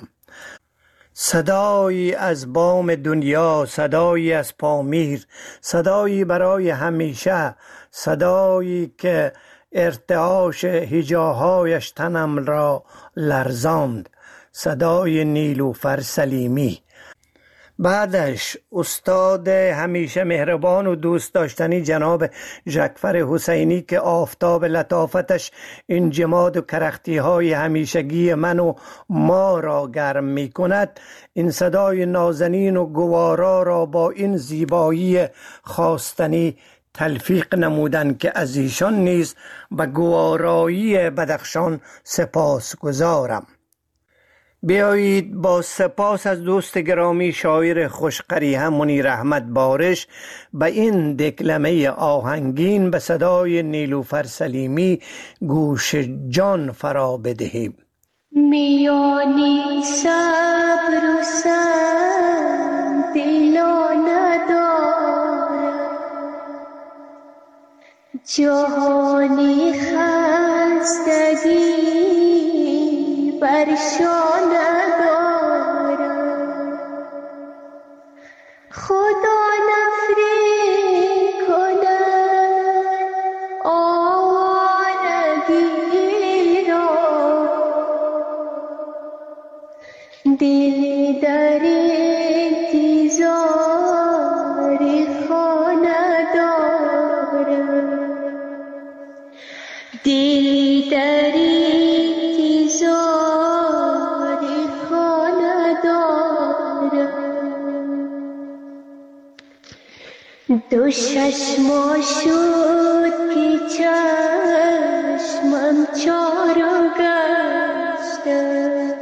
صدایی از بام دنیا، صدایی از پامیر، صدایی برای همیشه، صدایی که ارتعاش هجاهایش تنم را لرزاند، صدای نیلوفر سلیمی. بعدش استاد همیشه مهربان و دوست داشتنی جناب ژکفر حسینی که آفتاب لطافتش انجماد و کرختی های همیشگی من و ما را گرم می کند، این صدای نازنین و گوارا را با این زیبایی خواستنی تلفیق نمودند که از ایشان نیز به گوارایی بدخشان سپاس گذارم. بیایید با سپاس از دوست گرامی شاعر خوشقریحه منیر احمد بارش به این دکلمه آهنگین به صدای نیلوفر سلیمی گوش جان فرا بدهیم. میانی صبر و سنگ دلا ندارم، جهانی خستگی برشان ندارم، خدا نفرین کند آوارگی را، دل در انتظار خانه دارم، دل در انتظار خانه دارم. دو چشما شد که چشمم چارو گشتم،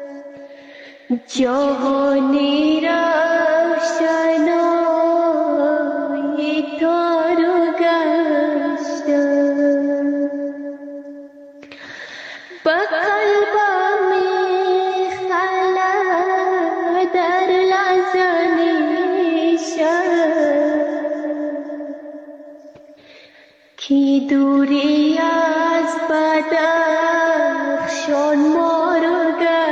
جهانی روشنای تارو گشتم، با قلبم خلق در لحظانیشم، کی دوری از بدخشان ما رو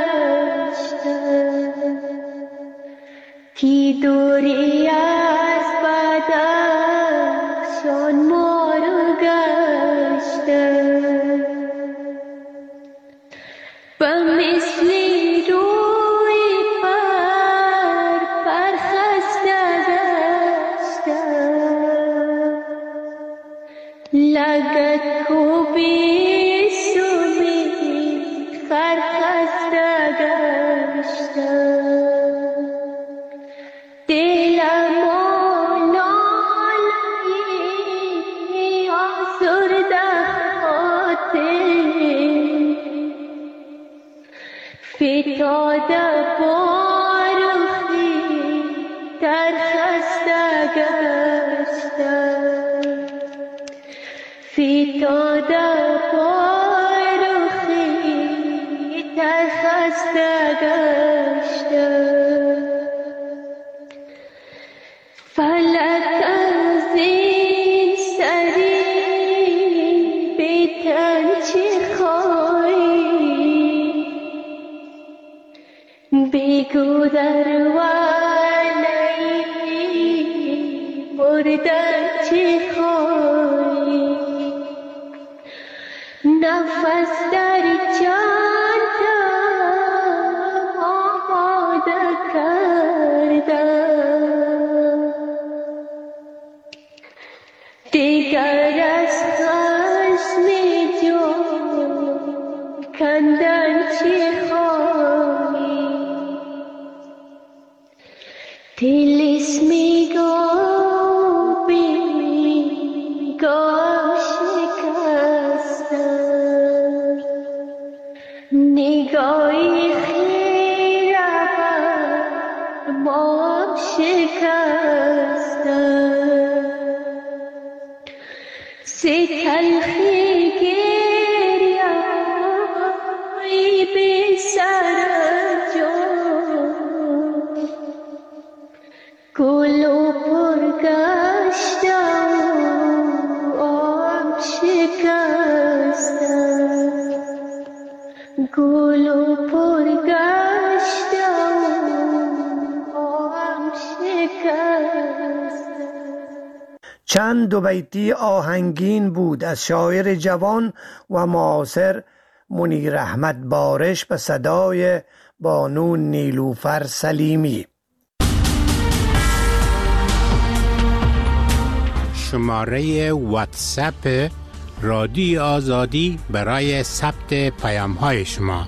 گشتم، کی دوری از بدخشان ما رو گشتم، به مثل روی پرخسته گشتم، لگت و بیسومی خرخسته گشتم، دلم آلایی آزرده خواهد خسته گشتم فتاده پای رو خیت خسته گشتم فلک از این سری بیتن چه خواهی بگو در ولی مردن چه خواهی نفس در جانم آماده کردم دیگر از خشم جان کندن چه خواهی طلسمی گام شکستم نگاهی خیره بر مام شکستم سی تلخی گریه‌ای بی سر جان گل و پر گشتم آم شکستم گل و پر گشتم آم شکستم. چند دو بیتی آهنگین بود از شاعر جوان و معاصر منیر احمد بارش به صدای بانو نیلوفر سلیمی. شماره واتساپ رادیو آزادی برای ثبت پیام‌های شما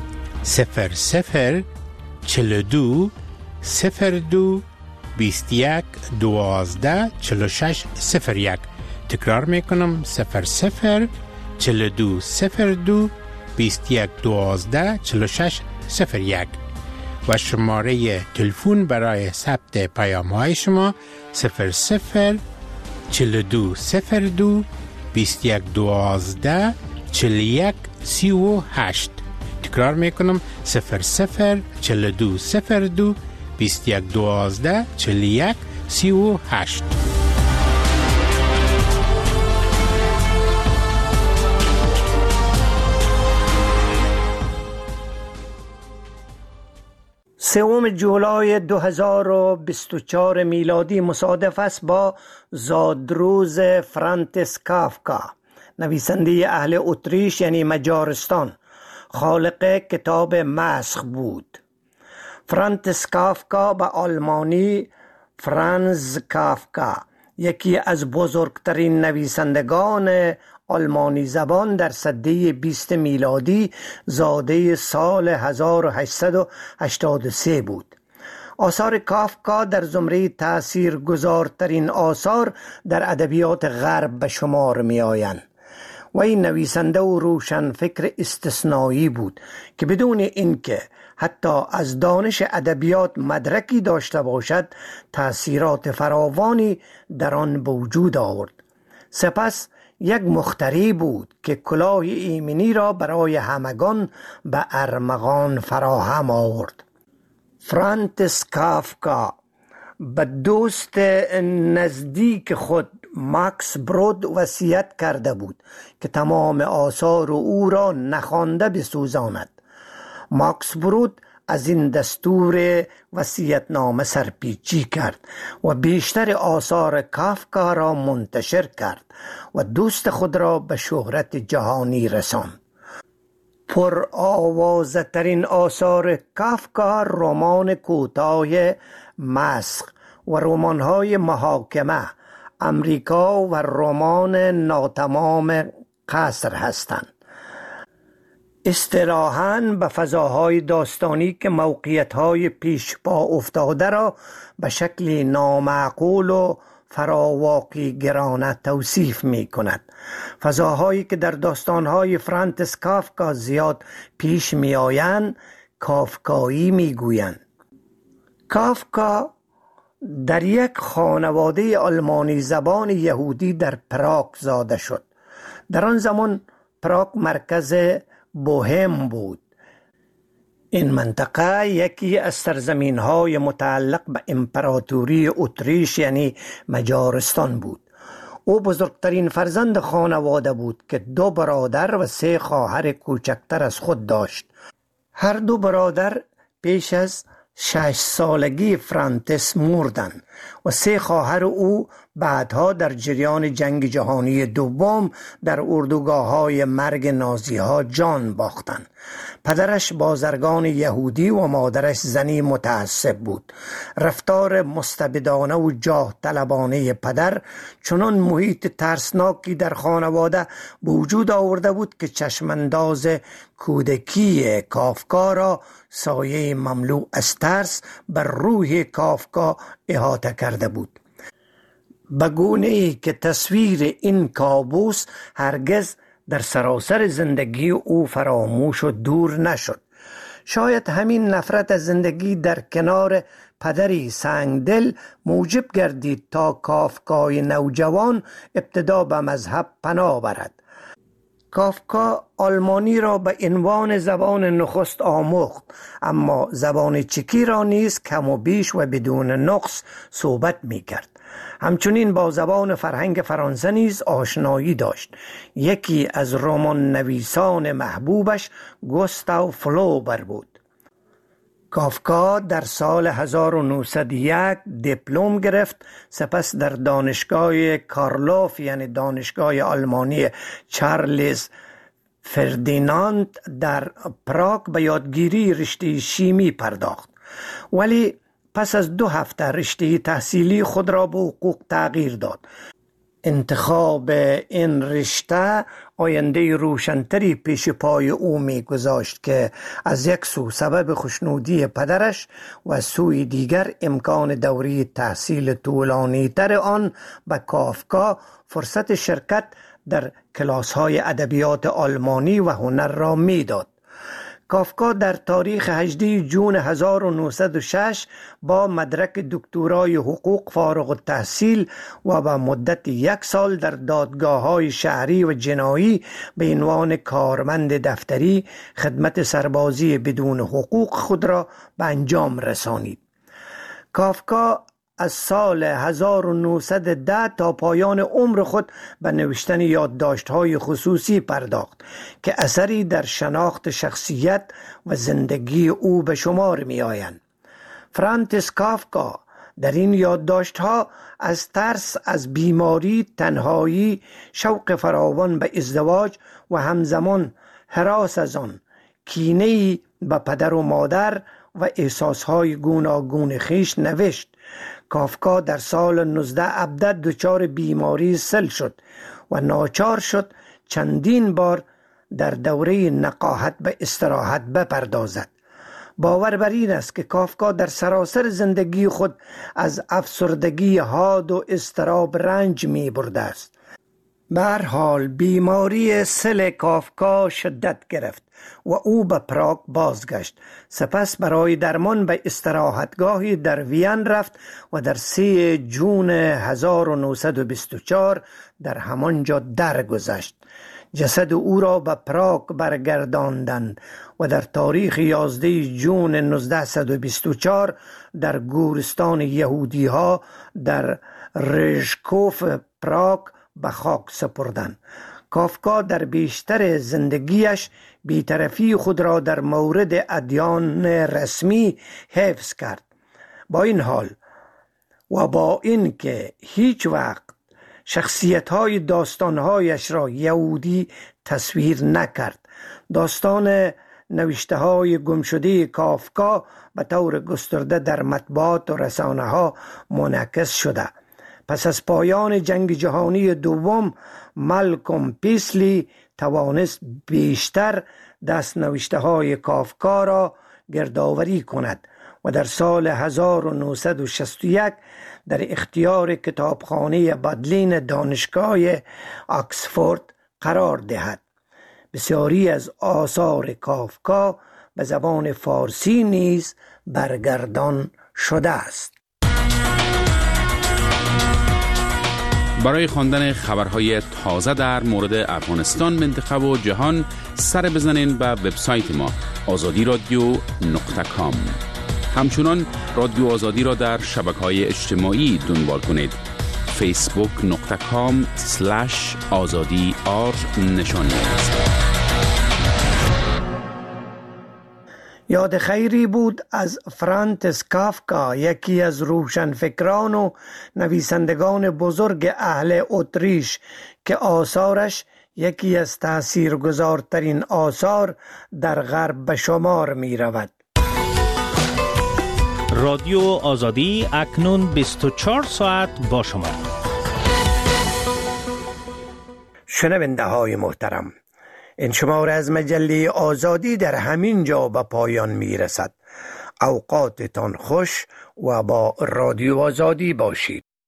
00 42 02 21 12 46 01. تکرار میکنم 00 42 02 21 12 46 01 و شماره تلفن برای ثبت پیام‌های شما 00 42 02 21 12 41 38. تکرار میکنم 00 42 02 21 12 41 38. سوم جولای 2024 میلادی مصادف است با زادروز فرانتس کافکا، نویسنده اهل اتریش یعنی مجارستان، خالق کتاب مسخ بود. فرانتس کافکا به آلمانی فرانز کافکا، یکی از بزرگترین نویسندگان آلمانی زبان در سده 20 میلادی، زاده سال 1883 بود. آثار کافکا در زمره تاثیرگذارترین آثار در ادبیات غرب به شمار می آیند. و این نویسنده و روشنفکر استثنایی بود که بدون اینکه حتی از دانش ادبیات مدرکی داشته باشد تأثیرات فراوانی در آن به وجود آورد. سپس یک مخترع بود که کلاه ایمنی را برای همگان به ارمغان فراهم آورد. فرانتس کافکا به دوست نزدیک خود ماکس برود وصیت کرده بود که تمام آثار او را نخوانده بسوزاند. ماکس برود از این دستور وصیت‌نامه سرپیچی کرد و بیشتر آثار کافکا را منتشر کرد و دوست خود را به شهرت جهانی رساند. پر آوازه ترین آثار کافکا رمان کوتاه مسخ و رمان‌های محاکمه، امریکا و رمان ناتمام قصر هستند. اصطلاحاً به فضاهای داستانی که موقعیت‌های پیش پا افتاده را به شکل نامعقول و فراواقعی گرانه توصیف می کند. فضاهایی که در داستان‌های فرانتس کافکا زیاد پیش می آیند کافکایی می گویند. کافکا در یک خانواده آلمانی زبان یهودی در پراگ زاده شد. در آن زمان پراگ مرکز بوهم بود. این منطقه یکی از سرزمین‌های متعلق به امپراتوری اتریش یعنی مجارستان بود. او بزرگترین فرزند خانواده بود که 2 برادر و 3 خواهر کوچکتر از خود داشت. هر 2 برادر پیش از 6 سالگی فرانتس مردند و 3 خواهر او بعدها در جریان جنگ جهانی دوم در اردوگاه‌های مرگ نازی‌ها جان باختند. پدرش بازرگان یهودی و مادرش زنی متعصب بود. رفتار مستبدانه و جاه طلبانه پدر چنان محیط ترسناکی در خانواده به وجود آورده بود که چشمانداز کودکی کافکا را سایه مملو از ترس بر روح کافکا احاطه کرده بود، به گونه‌ای که تصویر این کابوس هرگز در سراسر زندگی او فراموش و دور نشد. شاید همین نفرت از زندگی در کنار پدری سنگدل موجب گردید تا کافکای نوجوان ابتدا به مذهب پناه برد. کافکا آلمانی را به عنوان زبان نخست آموخت، اما زبان چکی را نیز کم و بیش و بدون نقص صحبت می کرد. همچنین با زبان فرهنگ فرانسه نیز آشنایی داشت. یکی از رمان نویسان محبوبش گوستاو فلوبر بود. کافکا در سال 1901 دیپلم گرفت، سپس در دانشگاه کارلوف یعنی دانشگاه آلمانی چارلز فردیناند در پراگ به یادگیری رشته شیمی پرداخت، ولی پس از 2 هفته رشته تحصیلی خود را به حقوق تغییر داد. انتخاب این رشته آینده روشنتری پیش پای او می گذاشت که از یک سو سبب خوشنودی پدرش و از سوی دیگر امکان دوره تحصیل طولانی تر آن به کافکا فرصت شرکت در کلاس‌های ادبیات آلمانی و هنر را می داد. کافکا در تاریخ 18 جون 1906 با مدرک دکترای حقوق فارغ التحصیل و با مدت 1 سال در دادگاه‌های شهری و جنایی به عنوان کارمند دفتری خدمت سربازی بدون حقوق خود را به انجام رسانید. کافکا از سال 1910 تا پایان عمر خود به نوشتن یادداشت‌های خصوصی پرداخت که اثری در شناخت شخصیت و زندگی او به شمار می‌آیند. فرانتس کافکا در این یادداشت‌ها از ترس از بیماری، تنهایی، شوق فراوان به ازدواج و همزمان هراس از آن، کینه‌ای به پدر و مادر و احساس‌های گوناگون خویش نوشت. کافکا در سال 19 ابدت دچار بیماری سل شد و ناچار شد چندین بار در دوره نقاهت به استراحت بپردازد. باور بر این است که کافکا در سراسر زندگی خود از افسردگی حاد و اضطراب رنج می برده است. به هر حال بیماری سل کافکا شدت گرفت و او به پراگ بازگشت. سپس برای درمان به استراحتگاهی در وین رفت و در 3 جون 1924 در همانجا درگذشت. جسد او را به پراگ برگرداندند و در تاریخ 11 جون 1924 در گورستان یهودی ها در رژکوف پراگ به خاک سپردند. کافکا در بیشتر زندگیش بی‌طرفی خود را در مورد ادیان رسمی حفظ کرد. با این حال و با این که هیچ وقت شخصیت‌های داستان‌هایش را یهودی تصویر نکرد، داستان نوشته‌های گمشده کافکا به طور گسترده در مطبوعات و رسانه‌ها منعکس شده. پس از پایان جنگ جهانی دوم، مالکوم پیسلی توانست بیشتر دست نوشته‌های کافکا را گردآوری کند و در سال 1961 در اختیار کتابخانه بادلین دانشگاه آکسفورد قرار دهد. بسیاری از آثار کافکا به زبان فارسی نیز برگردان شده است. برای خواندن خبرهای تازه در مورد افغانستان، منطقه و جهان سر بزنین به وبسایت ما azadiradio.com. همچنان رادیو آزادی را در شبکه‌های اجتماعی دنبال کنید. facebook.com/azadi_r نشانی است. یاد خیری بود از فرانتس کافکا، یکی از روشنفکران و نویسندگان بزرگ اهل اتریش که آثارش یکی از تاثیرگذارترین آثار در غرب به شمار می رود. رادیو آزادی اکنون 24 ساعت با شما. شنونده های محترم، این شماره از مجله آزادی در همین جا به پایان می رسد. اوقاتتان خوش و با رادیو آزادی باشید.